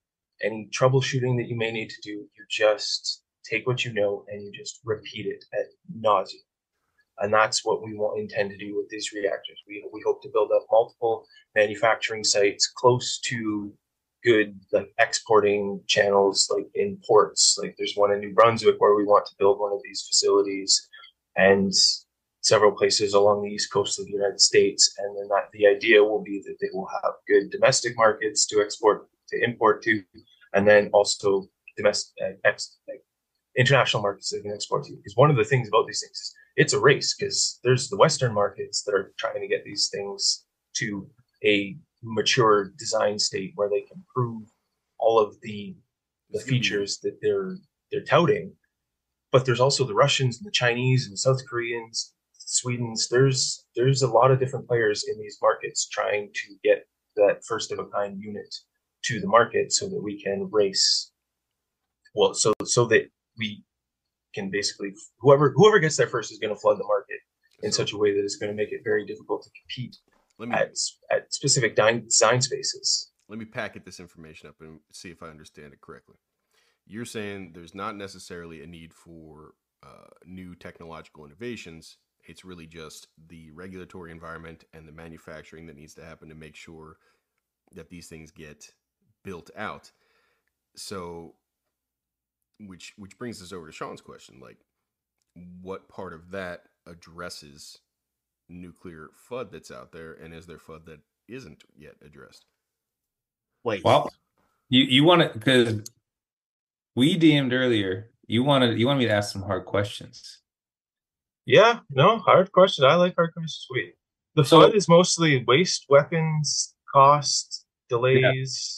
any troubleshooting that you may need to do, you just take what you know and you just repeat it ad nauseam. And that's what we want, intend to do with these reactors. We, we hope to build up multiple manufacturing sites close to good, like, exporting channels, like in ports. Like, there's one in New Brunswick where we want to build one of these facilities, and several places along the east coast of the United States. And then that the idea will be that they will have good domestic markets to export, to import to, and then also domestic, uh, ex, like, international markets they can export to. Because one of the things about these things is it's a race, because there's the Western markets that are trying to get these things to a mature design state where they can prove all of the the features that they're they're touting. But there's also the Russians and the Chinese and the South Koreans, Sweden's. There's there's a lot of different players in these markets trying to get that first of a kind unit to the market, so that we can race. Well, so so that we can basically, whoever whoever gets there first is going to flood the market in such a way that it's going to make it very difficult to compete Let me, at, at specific design spaces. Let me packet this information up and see if I understand it correctly. You're saying there's not necessarily a need for uh, new technological innovations. It's really just the regulatory environment and the manufacturing that needs to happen to make sure that these things get built out. So, which which brings us over to Sean's question, like, what part of that addresses nuclear F U D that's out there, and is there F U D that isn't yet addressed? Wait. Well, you you want to, because we D M'd earlier. You wanted you want me to ask some hard questions. Yeah, no, hard question. I like hard questions. Sweet. The So- F U D is mostly waste, weapons, cost, delays.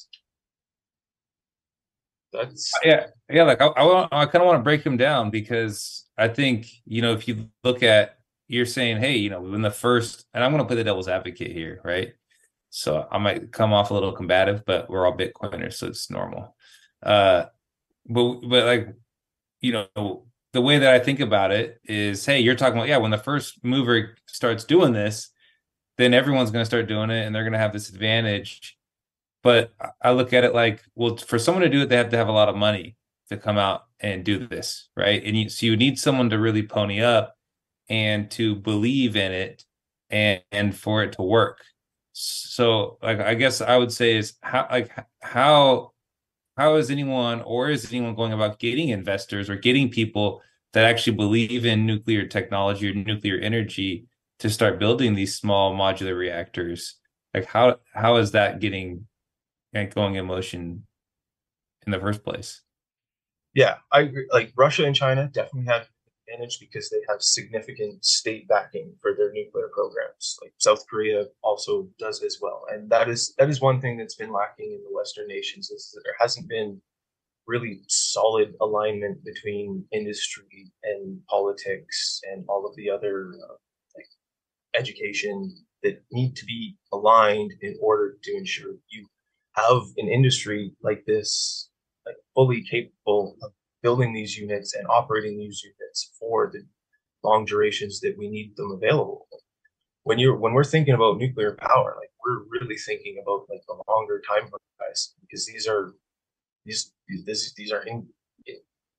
That's Yeah, yeah. Like I, I, want- I kind of want to break them down, because I think, you know, if you look at, you're saying, hey, you know, when the first, and I'm going to play the devil's advocate here, right? So I might come off a little combative, but we're all Bitcoiners, so it's normal. Uh, but but like, you know, the way that I think about it is, hey, you're talking about, yeah, when the first mover starts doing this, then everyone's going to start doing it, and they're going to have this advantage. But I look at it like, well, for someone to do it, they have to have a lot of money to come out and do this, right? And you, so you need someone to really pony up and to believe in it, and, and for it to work. So, like, I guess I would say is how, like, how, how is anyone, or is anyone going about getting investors or getting people that actually believe in nuclear technology or nuclear energy to start building these small modular reactors? Like, how, how is that getting, like, going in motion in the first place? Yeah, I agree. Like, Russia and China definitely have an advantage because they have significant state backing for their nuclear programs. Like, South Korea also does as well, and that is that is one thing that's been lacking in the Western nations, is that there hasn't been really solid alignment between industry and politics and all of the other uh, like education that need to be aligned in order to ensure you have an industry like this, like, fully capable of building these units and operating these units for the long durations that we need them available. When you're when we're thinking about nuclear power, like, we're really thinking about, like, the longer time horizon, because these are these these these are in,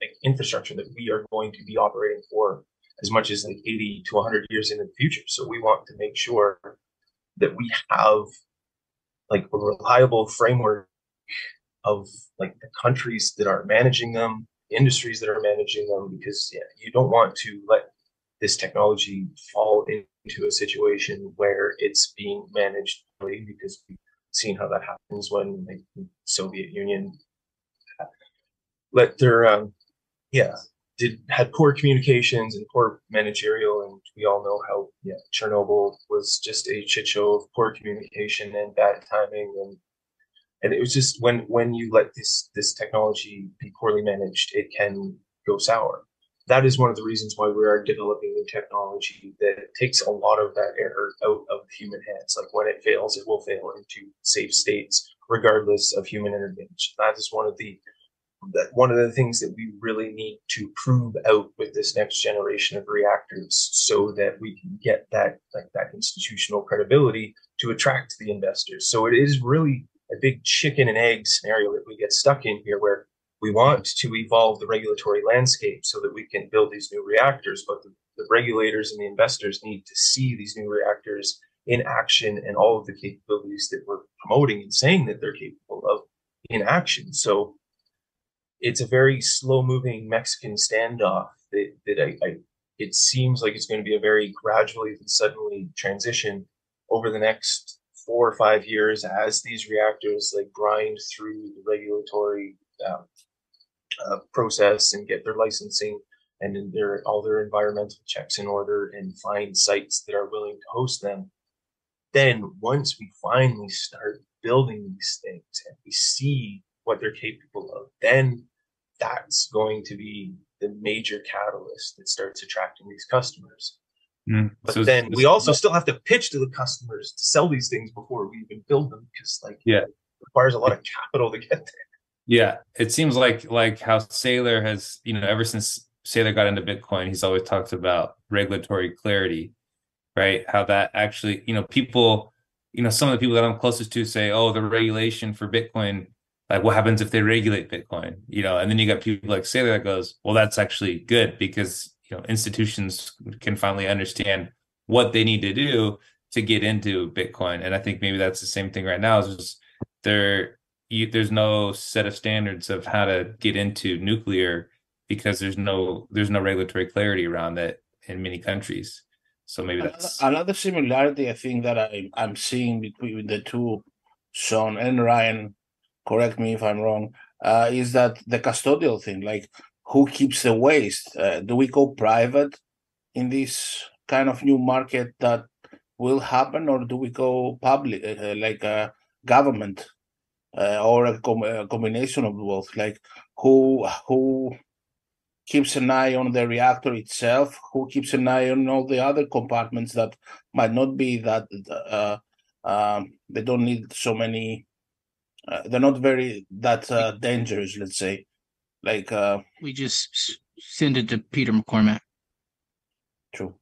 like infrastructure that we are going to be operating for as much as like eighty to one hundred years into the future. So we want to make sure that we have like a reliable framework of like the countries that are managing them, industries that are managing them, because yeah, you don't want to let this technology fall into a situation where it's being managed poorly, because we've seen how that happens when like, the Soviet Union let their um, yeah did had poor communications and poor managerial, and we all know how yeah Chernobyl was just a shit show of poor communication and bad timing, and and it was just when when you let this this technology be poorly managed, it can go sour. That is one of the reasons why we are developing new technology that takes a lot of that error out of human hands. Like when it fails, it will fail into safe states, regardless of human intervention. That is one of the that one of the things that we really need to prove out with this next generation of reactors, so that we can get that like that institutional credibility to attract the investors. So it is really a big chicken and egg scenario that we get stuck in here, where we want to evolve the regulatory landscape so that we can build these new reactors, but the, the regulators and the investors need to see these new reactors in action and all of the capabilities that we're promoting and saying that they're capable of in action. So it's a very slow-moving Mexican standoff that, that I, I it seems like it's going to be a very gradually and suddenly transition over the next four or five years as these reactors like grind through the regulatory um, uh, process and get their licensing and in their all their environmental checks in order and find sites that are willing to host them. Then once we finally start building these things and we see what they're capable of, then that's going to be the major catalyst that starts attracting these customers. Mm. But so then we also still have to pitch to the customers to sell these things before we even build them, because like yeah, it requires a lot of capital to get there. Yeah, it seems like like how Saylor has, you know, ever since Saylor got into Bitcoin, he's always talked about regulatory clarity, right? How that actually, you know, people, you know, some of the people that I'm closest to say, oh, the regulation for Bitcoin, like what happens if they regulate Bitcoin, you know? And then you got people like Saylor that goes, well, that's actually good, because you know, institutions can finally understand what they need to do to get into Bitcoin. And I think maybe that's the same thing right now. Is just there, you, there's no set of standards of how to get into nuclear, because there's no there's no regulatory clarity around that in many countries. So maybe that's another similarity I think that I, I'm seeing between the two, Sean and Ryan, correct me if I'm wrong, uh, is that the custodial thing, like who keeps the waste? Uh, do we go private in this kind of new market that will happen, or do we go public, uh, like a government, uh, or a, com- a combination of both? Like who who keeps an eye on the reactor itself? Who keeps an eye on all the other compartments that might not be that uh, um, they don't need so many? Uh, they're not very that uh, dangerous, let's say. Like uh, we just s- send it to Peter McCormack. True.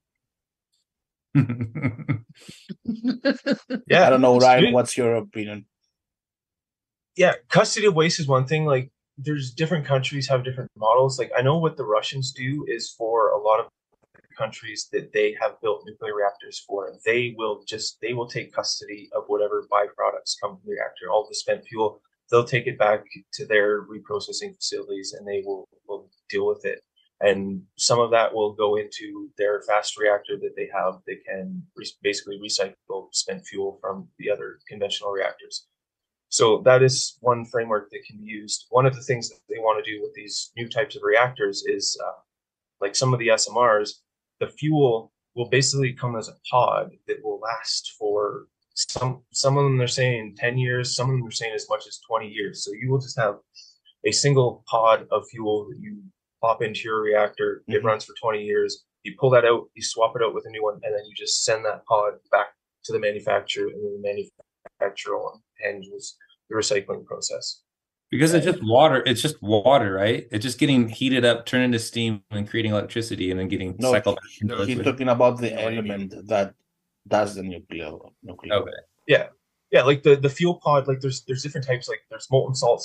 Yeah, I don't know, Ryan. What's your opinion? Yeah, custody of waste is one thing. Like, there's different countries have different models. Like, I know what the Russians do is for a lot of countries that they have built nuclear reactors for, they will just they will take custody of whatever byproducts come from the reactor, all the spent fuel. They'll take it back to their reprocessing facilities and they will, will deal with it. And some of that will go into their fast reactor that they have. They can re- basically recycle spent fuel from the other conventional reactors. So that is one framework that can be used. One of the things that they want to do with these new types of reactors is uh, like some of the S M Rs, the fuel will basically come as a pod that will last for some, some of them they're saying ten years, some of them are saying as much as twenty years. So you will just have a single pod of fuel that you pop into your reactor, it mm-hmm. runs for twenty years, you pull that out, you swap it out with a new one, and then you just send that pod back to the manufacturer, and then the manufacturer handles the recycling process. Because it's just water, it's just water, right? It's just getting heated up, turned into steam, and creating electricity, and then getting no, cycled. No, he's liquid. Talking about the element that does the nuclear. nuclear. Okay. Yeah, yeah, like the, the fuel pod. Like there's there's different types. Like there's molten salts that,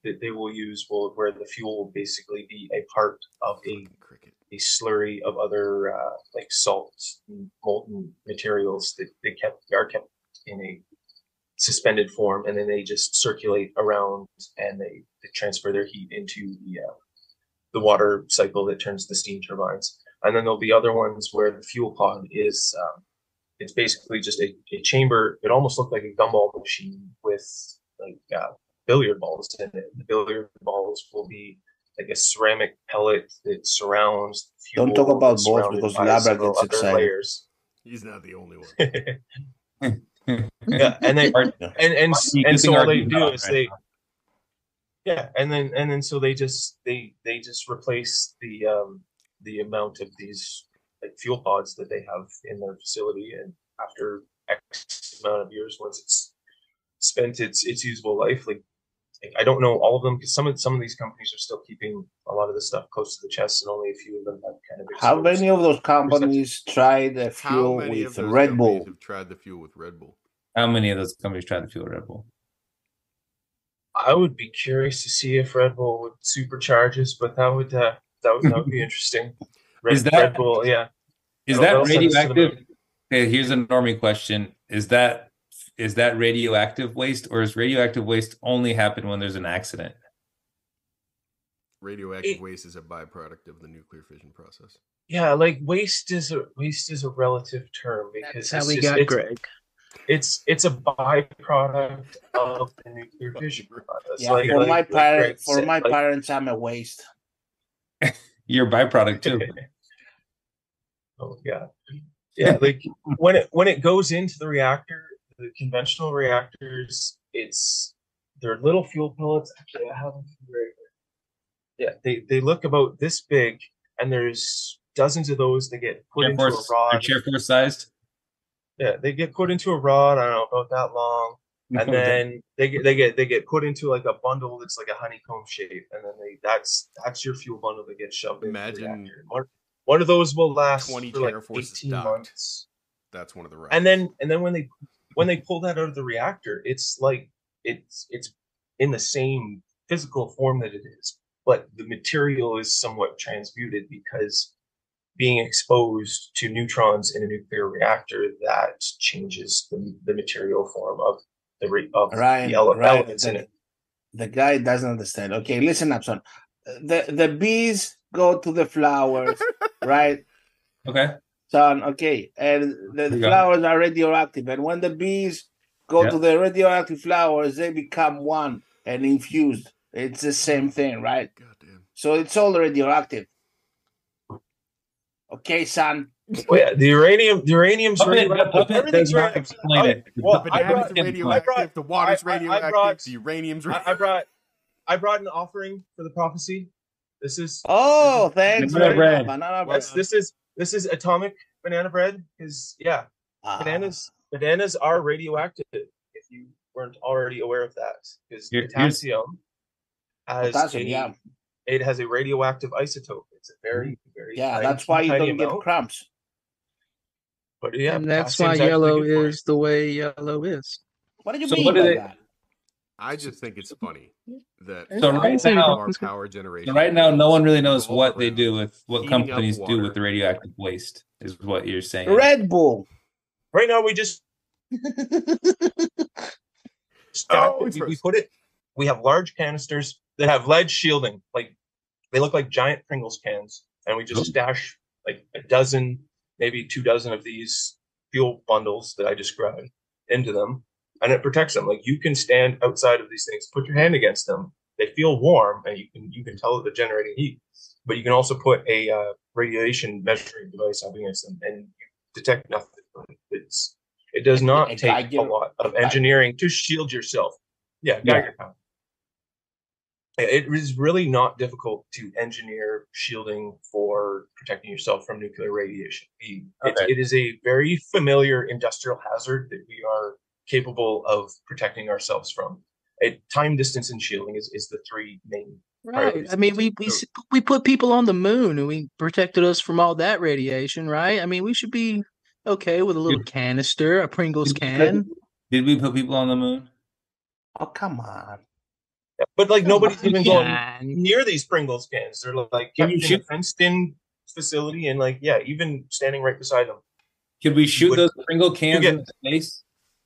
that they will use will where the fuel will basically be a part of a Cricket. a slurry of other uh, like salts and molten materials that they kept are kept in a suspended form, and then they just circulate around and they, they transfer their heat into the uh, the water cycle that turns the steam turbines. And then there'll be other ones where the fuel pod is um, it's basically just a, a chamber. It almost looked like a gumball machine with like uh, billiard balls in it. The billiard balls will be like a ceramic pellet that surrounds the fuel. Don't talk about that's balls surrounded because by Labra several gets other excited. layers. He's not the only one. Yeah, and then Art- and and You and good so thing all they Artie's do not is right they now. yeah, and then and then so they just they they just replace the um the amount of these like fuel pods that they have in their facility, and after X amount of years, once it's spent its its usable life, like, like I don't know all of them because some of some of these companies are still keeping a lot of the stuff close to the chest, and only a few of them have kind of How exposed. many of those companies tried the How fuel many of with those Red companies Bull? have tried the fuel with Red Bull? How many of those companies tried to fuel Red Bull? I would be curious to see if Red Bull would supercharge us, but that would uh, that would that would be interesting. Red, Is that- Red Bull? Yeah. Is That'll- that that'll send us to the radioactive? moon. Okay, here's a normie question: Is that is that radioactive waste, or is radioactive waste only happen when there's an accident? Radioactive It- waste is a byproduct of the nuclear fission process. Yeah, like waste is a waste is a relative term because That's how it's we just- got it's, Greg. It's it's a byproduct of the nuclear fission process. Yeah, Like- for like- my like parents, Greg for said, my like- parents, I'm a waste. You're a byproduct too. Oh yeah, yeah. Like when it when it goes into the reactor, the conventional reactors, it's they're little fuel pellets. Actually, I have them right here. Yeah, they they look about this big, and there's dozens of those that get put Chair into force, a rod. they're chair force sized. Yeah, they get put into a rod. I don't know about that long, and then they get they get they get put into like a bundle that's like a honeycomb shape, and then they that's that's your fuel bundle that gets shoved into the Imagine reactor. One, one of those will last twenty for like Terra Forces eighteen docked. months. That's one of the And then and then when they when they pull that out of the reactor, it's like it's it's in the same physical form that it is, but the material is somewhat transmuted because being exposed to neutrons in a nuclear reactor, that changes the, the material form of the re, of Ryan, the ele- Ryan, elements in the, it. the guy doesn't understand. Okay, listen up, son. The the bees go to the flowers, right, Okay. son? Okay, and the, the You got it. flowers are radioactive, and when the bees go Yeah. to the radioactive flowers, they become one and infused. It's the same thing, right? Goddamn. So it's all radioactive. Okay, son. Oh yeah, the uranium, the uranium's Puppet- radioactive. Puppet Everything's does not radioactive. explain Okay, it. well, Puppet I doesn't brought- Bananas explain it. radioactive, the water's I- I- I radioactive, brought- the uranium's I, radioactive. I brought I brought an offering for the prophecy. This is Oh, thanks. Banana very bread. much. Banana bread. Yes, this is this is atomic banana bread because yeah, Ah. bananas bananas are radioactive. If you weren't already aware of that, because Here- here's- potassium has Potassium, a yeah. it has a radioactive isotope. It's a very very Yeah, tiny, that's why you tiny don't get amount, cramps. But yeah, and that's why potassium's actually yellow good for is the way yellow is. What do you So mean what by do they- that? I just think it's funny that So all right of now- our power generation. So right now, no one really knows revolve what they around do with what heating up companies do water. with the radioactive waste. Is what you're saying? Red Bull. Right now, we just stack Oh, it. it's We, we gross. put it. We have large canisters that have lead shielding. Like they look like giant Pringles cans, and we just Oh. stash like a dozen, maybe two dozen of these fuel bundles that I described into them, and it protects them. Like you can stand outside of these things, put your hand against them. They feel warm, and you can you can tell that they're generating heat. But you can also put a uh, radiation measuring device up against them, and you detect nothing. It's it does not A take Geiger- a lot of a Geiger- engineering to shield yourself. Yeah, Yeah. Geiger count. It is really not difficult to engineer shielding for protecting yourself from nuclear radiation. We- it's- Okay. It is a very familiar industrial hazard that we are capable of protecting ourselves from. A time, distance, and shielding is, is the three main. Right. priorities. I mean, we we So- s- we put people on the moon and we protected us from all that radiation, right? I mean, we should be okay with a little canister, a Pringles can. Did we put people on the moon? Oh, come on. But like nobody's even going Yeah. near these Pringles cans. They're like Can kept you in a shoot- fenced-in facility, and like yeah, even standing right beside them. Could we shoot Would- those Pringle cans get- in space?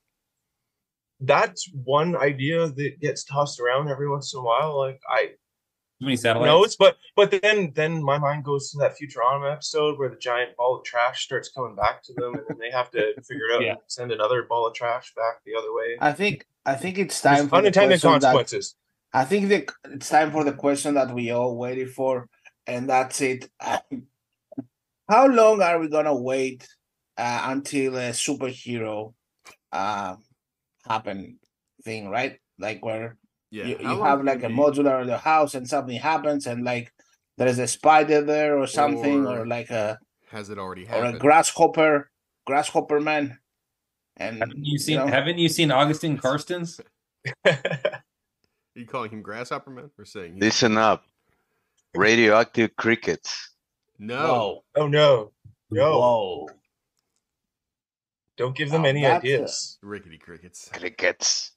That's one idea that gets tossed around every once in a while. Like I Too many satellites? knows, but but then then my mind goes to that Futurama episode where the giant ball of trash starts coming back to them, and then they have to figure it out Yeah. and send another ball of trash back the other way. I think I think it's There's time for the unintended question that, consequences. I think the, it's time for the question that we all waited for, and that's it. How long are we gonna wait uh, until a superhero uh, happen thing, right? Like where Yeah, you, how you long have could like it a be? modular in the house and something happens and like there's a spider there or something or, Or like a Has it already or a happened? grasshopper grasshopper man. And Haven't you seen know, haven't you seen Augustine Karstens? Are you calling him Grasshopper Man or saying he's- Listen up. Radioactive crickets. No. whoa, Oh no, no! whoa. Don't give them Now any that's a- ideas. Rickety crickets. Crickets.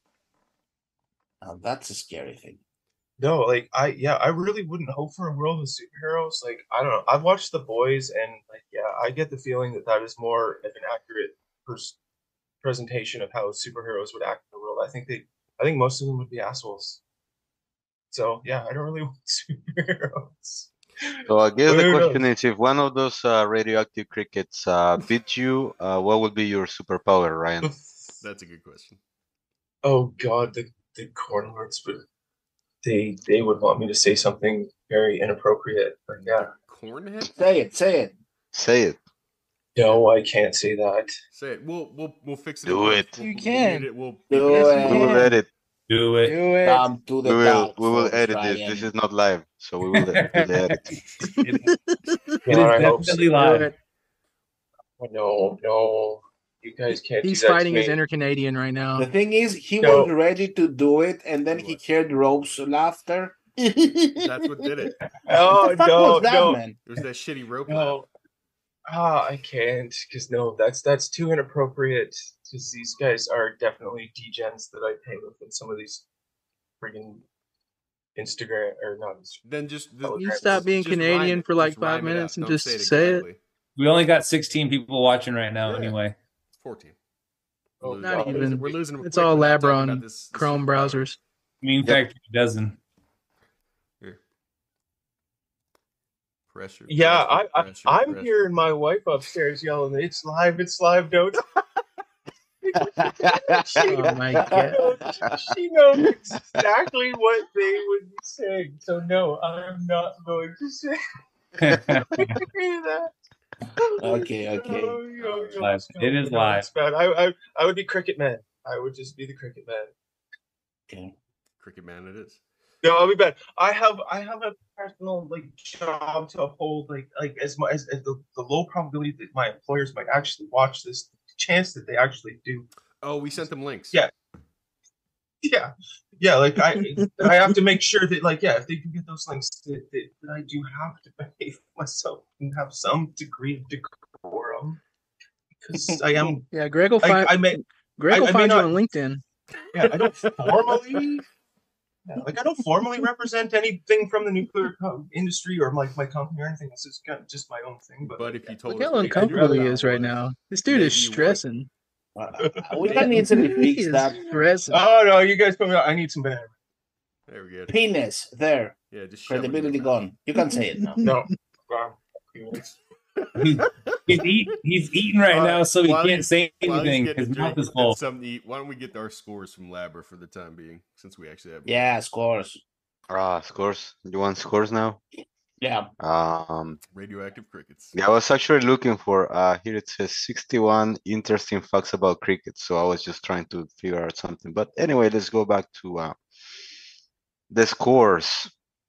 Now that's a scary thing. No, like I yeah, I really wouldn't hope for a world of superheroes. Like I don't know. I've watched The Boys, and like yeah, I get the feeling that that is more of an accurate pers- presentation of how superheroes would act in the world. I think they, I think most of them would be assholes. So yeah, I don't really want superheroes. So I guess But the who question knows? is, if one of those uh, radioactive crickets uh, bit you, uh, what would be your superpower, Ryan? That's a good question. Oh God, the the corn lords, but they they would want me to say something very inappropriate. But yeah, Cornhead? Say it, say it. Say it. no, I can't say that. Say it. We'll we'll we'll fix it. Do We'll- it. we'll- You we'll can. mute it. We'll Do beep it. We will Yeah. edit. Do it. Do it. Come to the We will. top, We will folks, edit this. Ryan. This is not live, so we will do the editing. It, it God, I is hope so. definitely live. No, no, you guys can't. He's do that fighting to his me. inner Canadian right now. The thing is, he No. was ready to do it, and then he heard Rope's laughter. That's what did it. Oh what the fuck no, was that, no, man? It was that shitty rope. laugh. no. Ah, I can't because no, that's that's too inappropriate. Because these guys are definitely degens that I hang with in some of these friggin' Instagram or not. Instagram. Then just Oh, You okay. stop being just rhyme Canadian it. for like Just rhyme five it minutes out. and Don't just say it. exactly. We only got sixteen people watching right now Yeah. anyway. Fourteen. Oh, We're losing- Not we're even. losing- We're losing. them It's quick. all We're not talking Labron about this- this Chrome superpower. browsers. Mean Yep. Factory dozen. Here. Pressure. Yeah, I, pressure, I pressure, I'm pressure. hearing my wife upstairs yelling, "It's live! It's live!" Don't. she, Oh my god. she knows exactly what they would be saying. So no, I'm not going to say that. Okay, okay. No, no, no, Live. no, It is no, live. it's bad. I, I I would be Cricket Man. I would just be the Cricket Man. Okay. Cricket Man. It is. No, I'll be bad. I have I have a personal like job to uphold, like like as much as, as the, the low probability that my employers might actually watch this, the chance that they actually do. Oh, we sent them links. Yeah. Yeah, yeah. Like I I have to make sure that like yeah, if they can get those links, that, that, that I do have to behave myself and have some degree of decorum because I am. Yeah, Greg will I, find I may Greg I- will I may find you not- on LinkedIn. yeah, I don't formally, yeah, like I don't formally represent anything from the nuclear co- industry or like my company or anything. This is kind of just my own thing. But, But if you told Look us how what your uncomfortable he superpower is right was, now. This dude is maybe you would. stressing. Uh, we can easily He fix is that. stressing. oh no, you guys put me out. I need some banana. There we go. Penis there. Yeah, just shove it in Credibility your mouth. gone. You can say it now. No, wow. he's, he's, eat, he's eating right Uh, now, so he while can't he's- say While he's anything. getting His a mouth drink is full. and something to eat, why don't we get our scores from Labber for the time being, since we actually have. Yeah, scores. Ah, scores. You want scores now? Yeah. Um, Radioactive crickets. yeah, I was actually looking for. Uh, here it says sixty-one interesting facts about cricket. So I was just trying to figure out something. But anyway, let's go back to uh, the scores.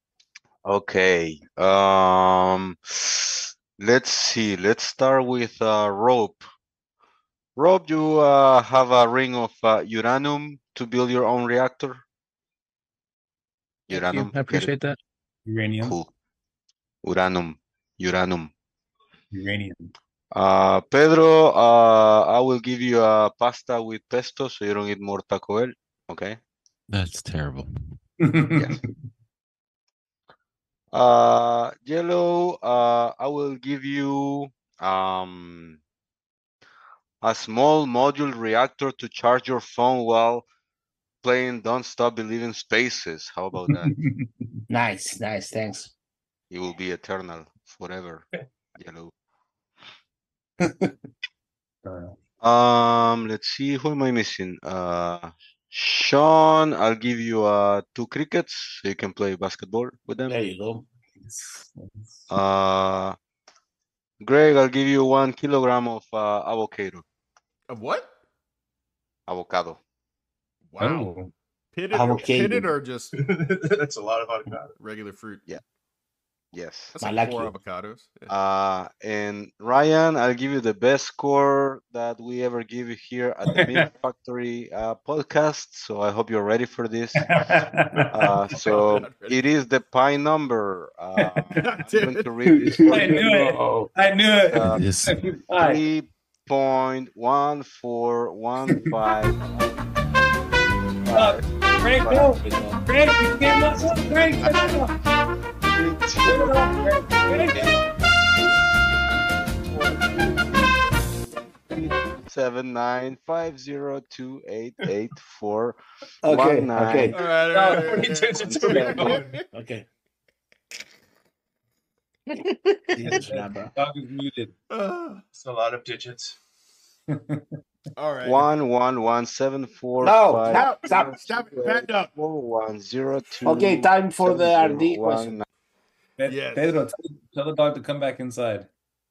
Okay. Um, let's see. Let's start with uh, Rope. Rope, you uh, have a ring of uh, uranium to build your own reactor. Thank you. Uranium. I get it? appreciate that. Uranium. Cool. Uranum. Uranum. Uranium. Uh, Pedro, uh, I will give you a pasta with pesto so you don't eat more Taco Bell. Okay. That's terrible. Yes. Uh, yellow. Uh, I will give you um a small module reactor to charge your phone while playing Don't Stop Believing Spaces. How about that? Nice, nice. Thanks. It will be eternal forever. Yellow. Um, let's see. Who am I missing? Uh, Sean. I'll give you uh two crickets so you can play basketball with them. There you go. Uh, Greg. I'll give you one kilogram of uh, avocado. Of what? Avocado. Wow. Oh. Pitted, Avocado. pitted or just That's a lot of avocado. regular fruit? Yeah. Yes. That's like four Malaki. avocados. Yeah. Uh, and Ryan, I'll give you the best score that we ever give here at the Meme Factory uh, podcast. So I hope you're ready for this. Uh, so not ready. it is the pi number. Uh, I'm damn going it. to read this for I you. knew it. Oh, I knew it. Uh, Yes. Hi. Three point one four one five. Uh, Greg, no. Greg, you came up. Greg, turn it off. Turn it off, Greg. Greg. Seven nine five zero two eight eight four okay, one nine. okay, All right. No, all right, all Pay right, attention to all me. right. Going. okay. Jesus, Labra. Dog is muted. Ah, It's a lot of digits. all right. One one one seven four No, five stop, stop. Stop it. Back up. four one zero two. Okay, time for the seven R zero D one question. nine. Pe- Yes. Pedro, tell, tell the dog to come back inside.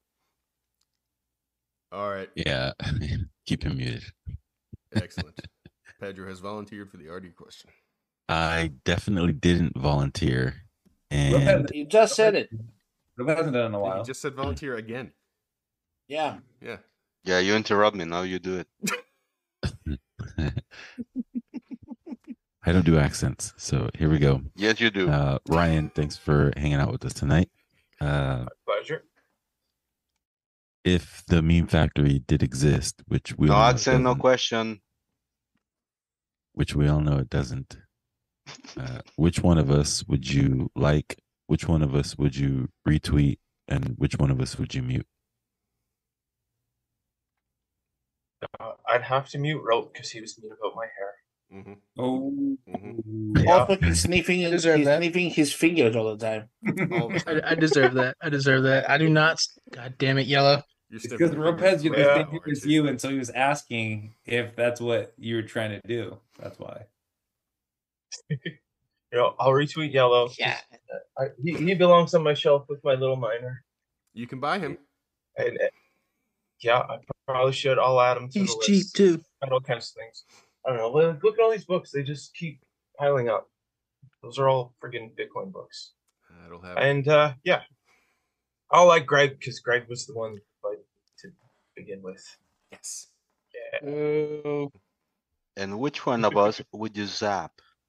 All right. Yeah. Keep him muted. Excellent. Pedro has volunteered for the R D question. I definitely didn't volunteer. Lopez, And You just said it. Lopez hasn't done it in a You while. just said volunteer again. Yeah. Yeah. Yeah, you interrupt me. Now you do it. I don't do accents. So here we go. Yes, you do. Uh, Ryan, thanks for hanging out with us tonight. Uh, Pleasure. if the Meme Factory did exist, which we no all know it accent, no doesn't, question. which we all know it doesn't, uh, which one of us would you like? Which one of us would you retweet? And which one of us would you mute? Uh, I'd have to mute Rope because he was mean about my hair. Mm-hmm. Oh. Mhm. Yeah. Also, he's sniffing, I deserve he's that. sniffing his fingers all the time. All the time. I, I deserve that. I deserve that. I do not. God damn it, yellow. You're It's sniffing because your Lopez, fingers you're right the Yeah. same now, here aren't as you, and so he was asking if that's what you were trying to do. That's why. You know, I'll retweet Yellow. 'cause, Yeah. uh, I, he, he belongs on my shelf with my little miner. You can buy him. And uh, yeah, I probably should. I'll add him to He's the cheap list. too. Got all kinds of things. I don't know. Look look at all these books. They just keep piling up. Those are all friggin' Bitcoin books. That'll happen. And uh, yeah, I'll like Greg because Greg was the one invited to begin with. Yes. Yeah. Oh, And which one of us would you zap?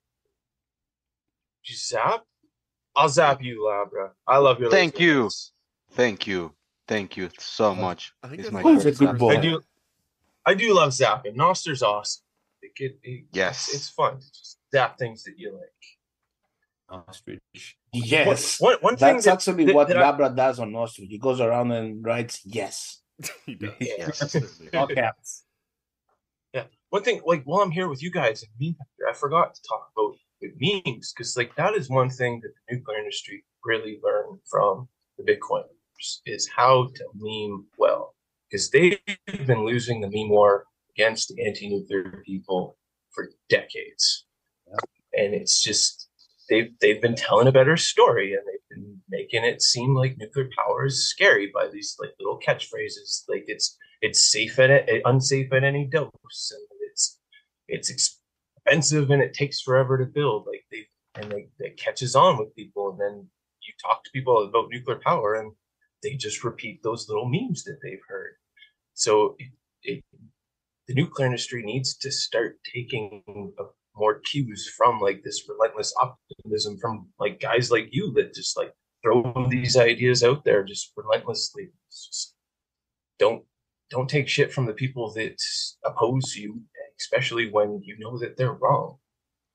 You zap? I'll zap you, Labra. I love your. Thank laser you. voice. Thank you. Thank you so much. I think It's that's my the Who's a first good time boy? I I've do. I do love zapping. Noster's awesome. It, it, it- Yes. it's, it's fun. Just zap things that you like. Ostrich. Yes. One, one thing That's that, actually that- what that I- Labra does on Nostrum. He goes around and writes yes. He does. Yes. Absolutely. All caps. one thing, like while I'm here with you guys and Meme Factory, I forgot to talk about the memes because, like, that is one thing that the nuclear industry really learned from the Bitcoiners is how to meme well, because they've been losing the meme war against the anti-nuclear people for decades, and it's just they've they've been telling a better story and they've been making it seem like nuclear power is scary by these like little catchphrases, like it's it's safe at it, unsafe at any dose, and it's it's expensive and it takes forever to build. Like they and they it catches on with people, and then you talk to people about nuclear power, and they just repeat those little memes that they've heard. So it, it, the nuclear industry needs to start taking a, more cues from like this relentless optimism from like guys like you that just like throw these ideas out there just relentlessly. Just don't don't take shit from the people that oppose you, especially when you know that they're wrong.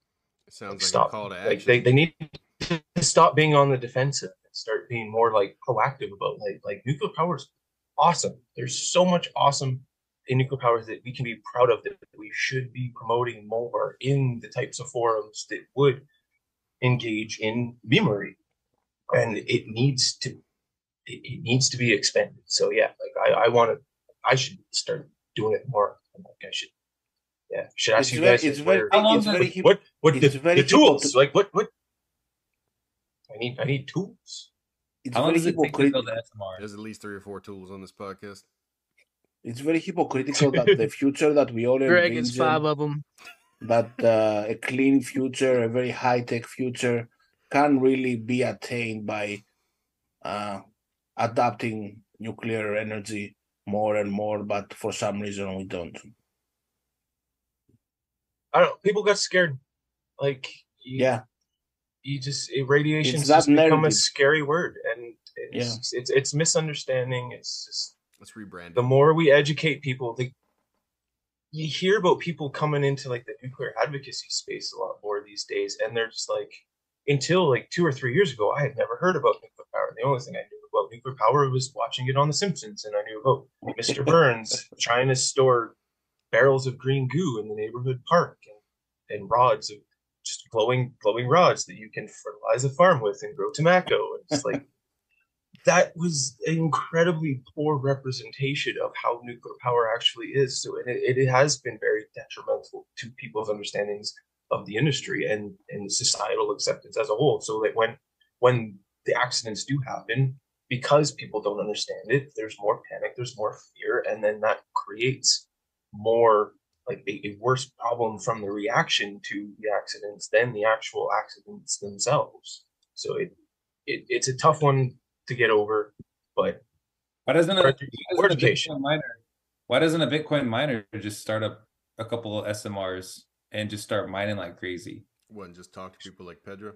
It sounds like, like stop. a call to Like action. they, they need to stop being on the defensive and start being more like proactive about like like nuclear power is awesome. There's so much awesome in nuclear power that we can be proud of, that we should be promoting more in the types of forums that would engage in memory, and it needs to it, it needs to be expanded. So yeah, like I I want to I should start doing it more. Like I should yeah should ask It's you very, guys it's like, very, where, How long it's does- very, hip- what what it's the, very the tools hypocr- like what what I need I need tools. it's How long very does it take to hypocritical. build an S M R? There's at least three or four tools on this podcast. It's very hypocritical that the future that we all Greg, it's envision, five of them. that uh, a clean future, a very high tech future, can really be attained by uh, adopting nuclear energy more and more, but for some reason we don't. I don't know. People got scared. Like you, Yeah, you just it, radiation's It's that just become a narrative. scary word, and it's it's it's misunderstanding. It's just Let's rebrand the it. more we educate people, the you hear about people coming into like the nuclear advocacy space a lot more these days, and they're just like, until like two or three years ago, I had never heard about nuclear power. The only thing I knew about nuclear power was watching it on The Simpsons, and I knew about Mister Burns trying to store barrels of green goo in the neighborhood park, and, and rods of just glowing glowing rods that you can fertilize a farm with and grow tobacco. And it's like that was an incredibly poor representation of how nuclear power actually is. So it, it has been very detrimental to people's understandings of the industry and, and societal acceptance as a whole. So that when when the accidents do happen, because people don't understand it, there's more panic, there's more fear, and then that creates more like a, a worse problem from the reaction to the accidents than the actual accidents themselves. So it, it it's a tough one to get over, but Why doesn't a, more why edu- doesn't more a education. Bitcoin miner? Why doesn't a Bitcoin miner just start up a couple of S M Rs and just start mining like crazy? One, just talk to people like Pedro.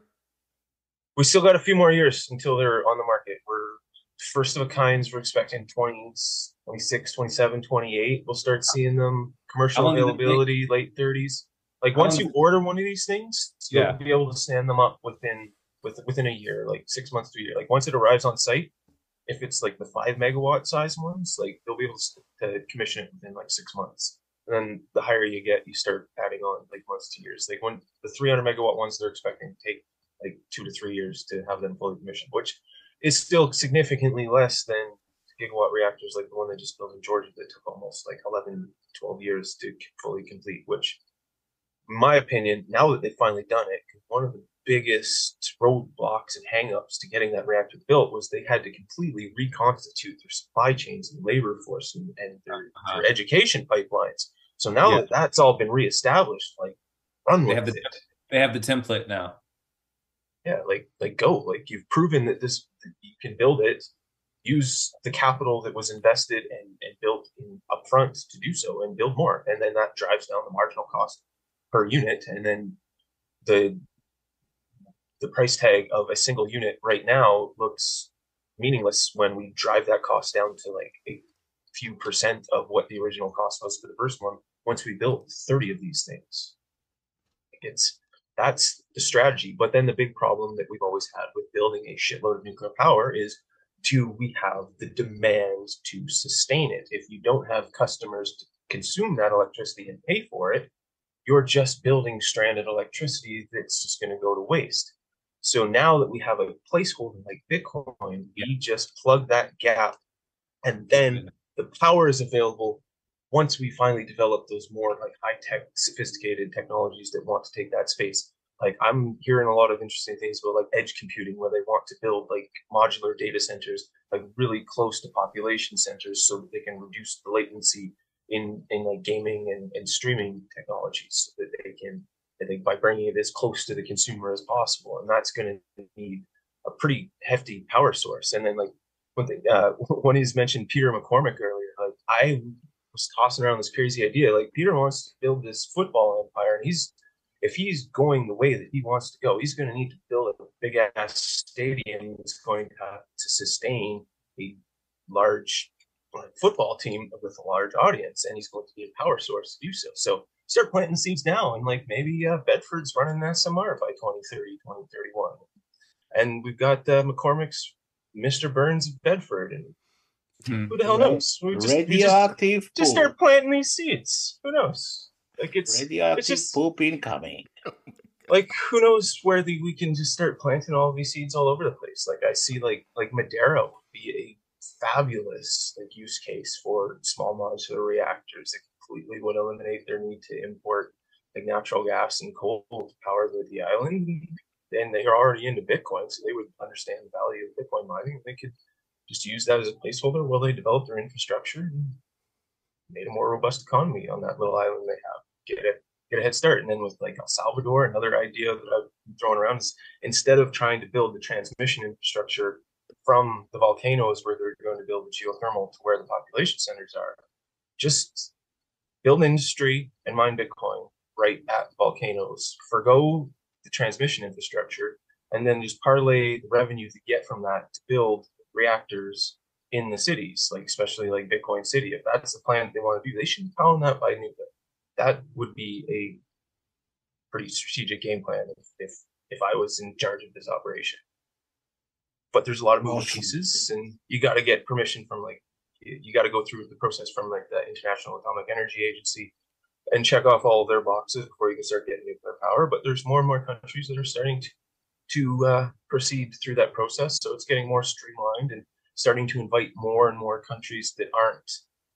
We still got a few more years until they're on the market. We're first of a kinds. We're expecting twenty, twenty-six, twenty-seven, twenty-eight. We'll start seeing them commercial How long does it take? availability late thirties. Like How once long you does it- order one of these things, you'll Yeah. be able to stand them up within with within a year, like six months to a year. Like once it arrives on site, if it's like the five megawatt size ones, like they'll be able to, to commission it within like six months. And then the higher you get, you start adding on like months to years. Like when the three hundred megawatt ones, they're expecting to take like two to three years to have them fully commissioned, which is still significantly less than gigawatt reactors like the one they just built in Georgia that took almost like eleven, twelve years to fully complete, which in my opinion, now that they've finally done it, one of the biggest roadblocks and hangups to getting that reactor built was they had to completely reconstitute their supply chains and labor force and, and their, Uh-huh. their education pipelines. So now Yeah. that that's all been reestablished, like run They with have the it. they have the template now. Yeah, like like go. Like you've proven that this that you can build it, use the capital that was invested and, and built in upfront to do so and build more. And then that drives down the marginal cost per unit. And then the the price tag of a single unit right now looks meaningless when we drive that cost down to like a few percent of what the original cost was for the first one once we built thirty of these things. It's that's the strategy. But then the big problem that we've always had with building a shitload of nuclear power is, do we have the demand to sustain it? If you don't have customers to consume that electricity and pay for it, you're just building stranded electricity that's just going to go to waste. So now that we have a placeholder like Bitcoin, we just plug that gap, and then the power is available once we finally develop those more like high-tech, sophisticated technologies that want to take that space. Like I'm hearing a lot of interesting things about like edge computing, where they want to build like modular data centers, like really close to population centers, so that they can reduce the latency in in like gaming and, and streaming technologies, so that they can, I think, by bringing it as close to the consumer as possible. And that's going to need a pretty hefty power source. And then like when the, uh, when he's mentioned Peter McCormick earlier, like I was tossing around this crazy idea. Like Peter wants to build this football empire, and he's if he's going the way that he wants to go, he's going to need to build a big ass stadium that's going to have to sustain a large football team with a large audience, and he's going to need a power source to do so. So start planting seeds now. And like maybe uh, Bedford's running S M R by twenty thirty, twenty thirty-one. And we've got uh, McCormick's Mister Burns of Bedford. And Hmm. who the hell knows? We just, we just, Radioactive just poop. start planting these seeds. Who knows? Like it's, Radioactive it's just poop incoming. like who knows where the, we can just start planting all these seeds all over the place. Like I see like like Madero would be a fabulous like use case for small modular reactors that completely would eliminate their need to import like natural gas and coal to power the, the island. And they are already into Bitcoin, so they would understand the value of Bitcoin mining. They could just use that as a placeholder while they develop their infrastructure and made a more robust economy on that little island they have. Get it, get a head start. And then with like El Salvador, another idea that I've been throwing around is instead of trying to build the transmission infrastructure from the volcanoes where they're going to build the geothermal to where the population centers are, just build an industry and mine Bitcoin right at the volcanoes. Forgo the transmission infrastructure, and then just parlay the revenue to get from that to build reactors in the cities, like especially like Bitcoin City. If that's the plan that they want to do, they should be following that by nuclear. That would be a pretty strategic game plan if if, if I was in charge of this operation. But there's a lot of moving Awesome. pieces, and you got to get permission from like you, you got to go through the process from like the International Atomic Energy Agency and check off all of their boxes before you can start getting nuclear power. But there's more and more countries that are starting to to uh, proceed through that process. So it's getting more streamlined and starting to invite more and more countries that aren't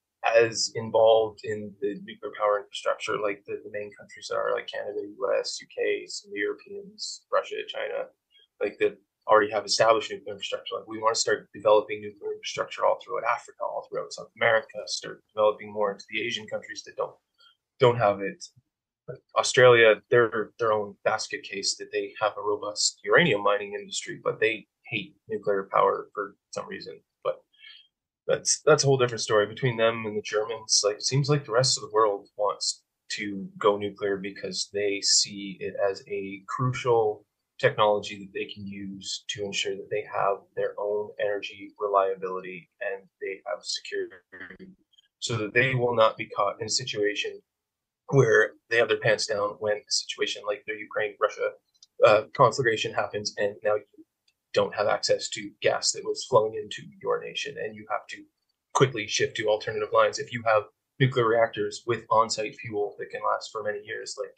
as involved in the nuclear power infrastructure, like the, the main countries are like Canada, U S, U K, some of the Europeans, Russia, China, like that already have established nuclear infrastructure. Like we want to start developing nuclear infrastructure all throughout Africa, all throughout South America, start developing more into the Asian countries that don't don't have it. Like Australia, they're their own basket case that they have a robust uranium mining industry, but they hate nuclear power for some reason. But that's that's a whole different story between them and the Germans. Like it seems like the rest of the world wants to go nuclear because they see it as a crucial technology that they can use to ensure that they have their own energy reliability and they have security, so that they will not be caught in a situation where they have their pants down when a situation like the Ukraine-Russia uh, conflagration happens and now you don't have access to gas that was flowing into your nation and you have to quickly shift to alternative lines. If you have nuclear reactors with on-site fuel that can last for many years, like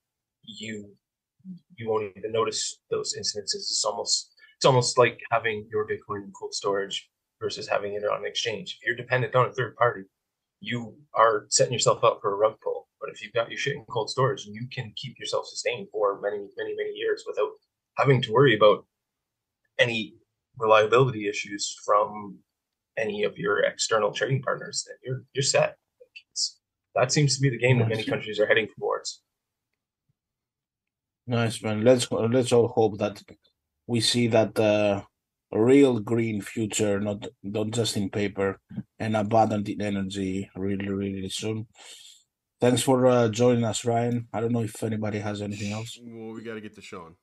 you you won't even notice those incidences. It's almost it's almost like having your Bitcoin in cold storage versus having it on an exchange. If you're dependent on a third party, you are setting yourself up for a rug pull. But if you've got your shit in cold storage, you can keep yourself sustained for many, many, many years without having to worry about any reliability issues from any of your external trading partners. Then you're you're set. Like it's, that seems to be the game that many countries are heading towards. Nice, man. Let's let's all hope that we see that uh, real green future, not not just in paper, and abundant in energy, really, really soon. Thanks for uh, joining us, Ryan. I don't know if anybody has anything else. Well, we got to get to Sean.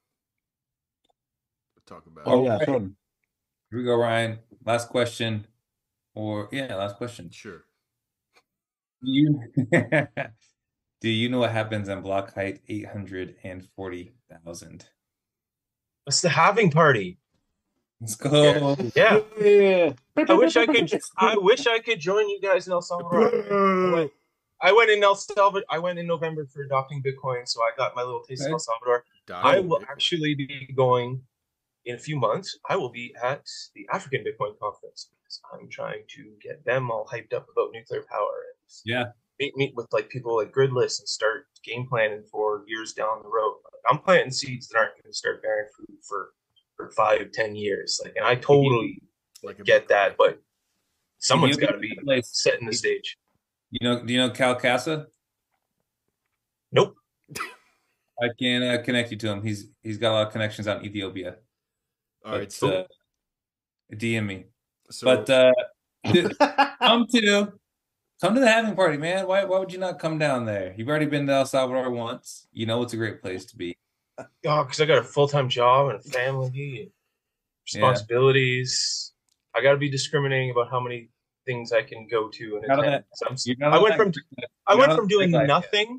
Talk about. Oh it. yeah, right. Sean. Here we go, Ryan. Last question, or yeah, last question. Sure. You do you know what happens on block height eight hundred and forty thousand? It's the halving party. Let's go. Yeah. Yeah. I wish I could. I wish I could join you guys in El Salvador. I went, I went in El Salvador. I went in November for adopting Bitcoin, so I got my little taste of El Salvador. I will actually be going in a few months. I will be at the African Bitcoin conference because I'm trying to get them all hyped up about nuclear power and Yeah. meet meet with like people like Gridless and start game planning for years down the road. Like, I'm planting seeds that aren't going to start bearing fruit for for five, ten years. Like, and I totally Like a get Bitcoin. that, but someone's you got to be place- setting the stage. You know, do you know Cal Casa? Nope. I can uh, connect you to him. He's he's got a lot of connections out in Ethiopia. All right. But, So, uh, D M me. so But uh, come to come to the having party, man. Why why would you not come down there? You've already been to El Salvador once. You know it's a great place to be. Oh, because I got a full time job and a family and responsibilities. I got to be discriminating about how many things I can go to and Not on attend. that- I'm- You're not I on went that- from I you're went not from on doing that guy. nothing.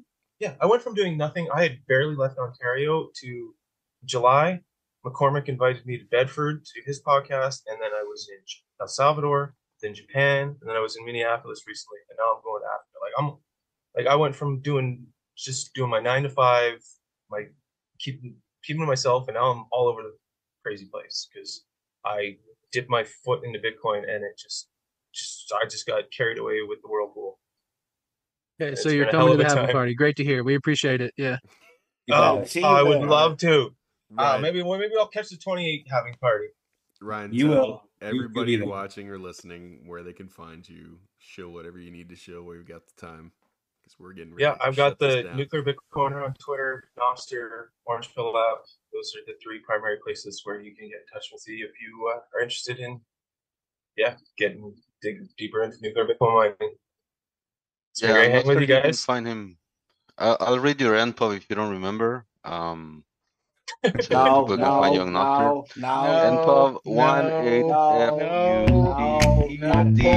yeah, I went from doing nothing. I had barely left Ontario to July. McCormick invited me to Bedford to his podcast, and then I was in El Salvador, then Japan, and then I was in Minneapolis recently, and now I'm going to Africa. Like I'm, like I went from doing just doing my nine to five, my keeping keeping to myself, and now I'm all over the crazy place because I dipped my foot into Bitcoin, and it just, just I just got carried away with the whirlpool. Okay, It's so you're been a hell coming to of the a Happy time. Party. Great to hear. We appreciate it. Yeah. Oh, See you I would there. love to. Uh, Ryan, maybe well, maybe I'll catch the twenty-eight having party. Ryan, You tell will. You- everybody you'll be there. watching or listening where they can find you. Show whatever you need to show where you've got the time, because we're getting ready Yeah, to I've got shut this the down. Nuclear Bitcoiner on Twitter, Nostr, Orange Pill Lab. Those are the three primary places where you can get in touch with me if you uh, are interested in, yeah, getting dig deeper into nuclear Bitcoin mining. It's been Yeah, great I'm not hanging with sure you you can guys. find him. I'll, I'll read your N P U B if you don't remember. Um, so No, people can find you no, on Nostr. no, no, N P U B one eight no, F U D E D.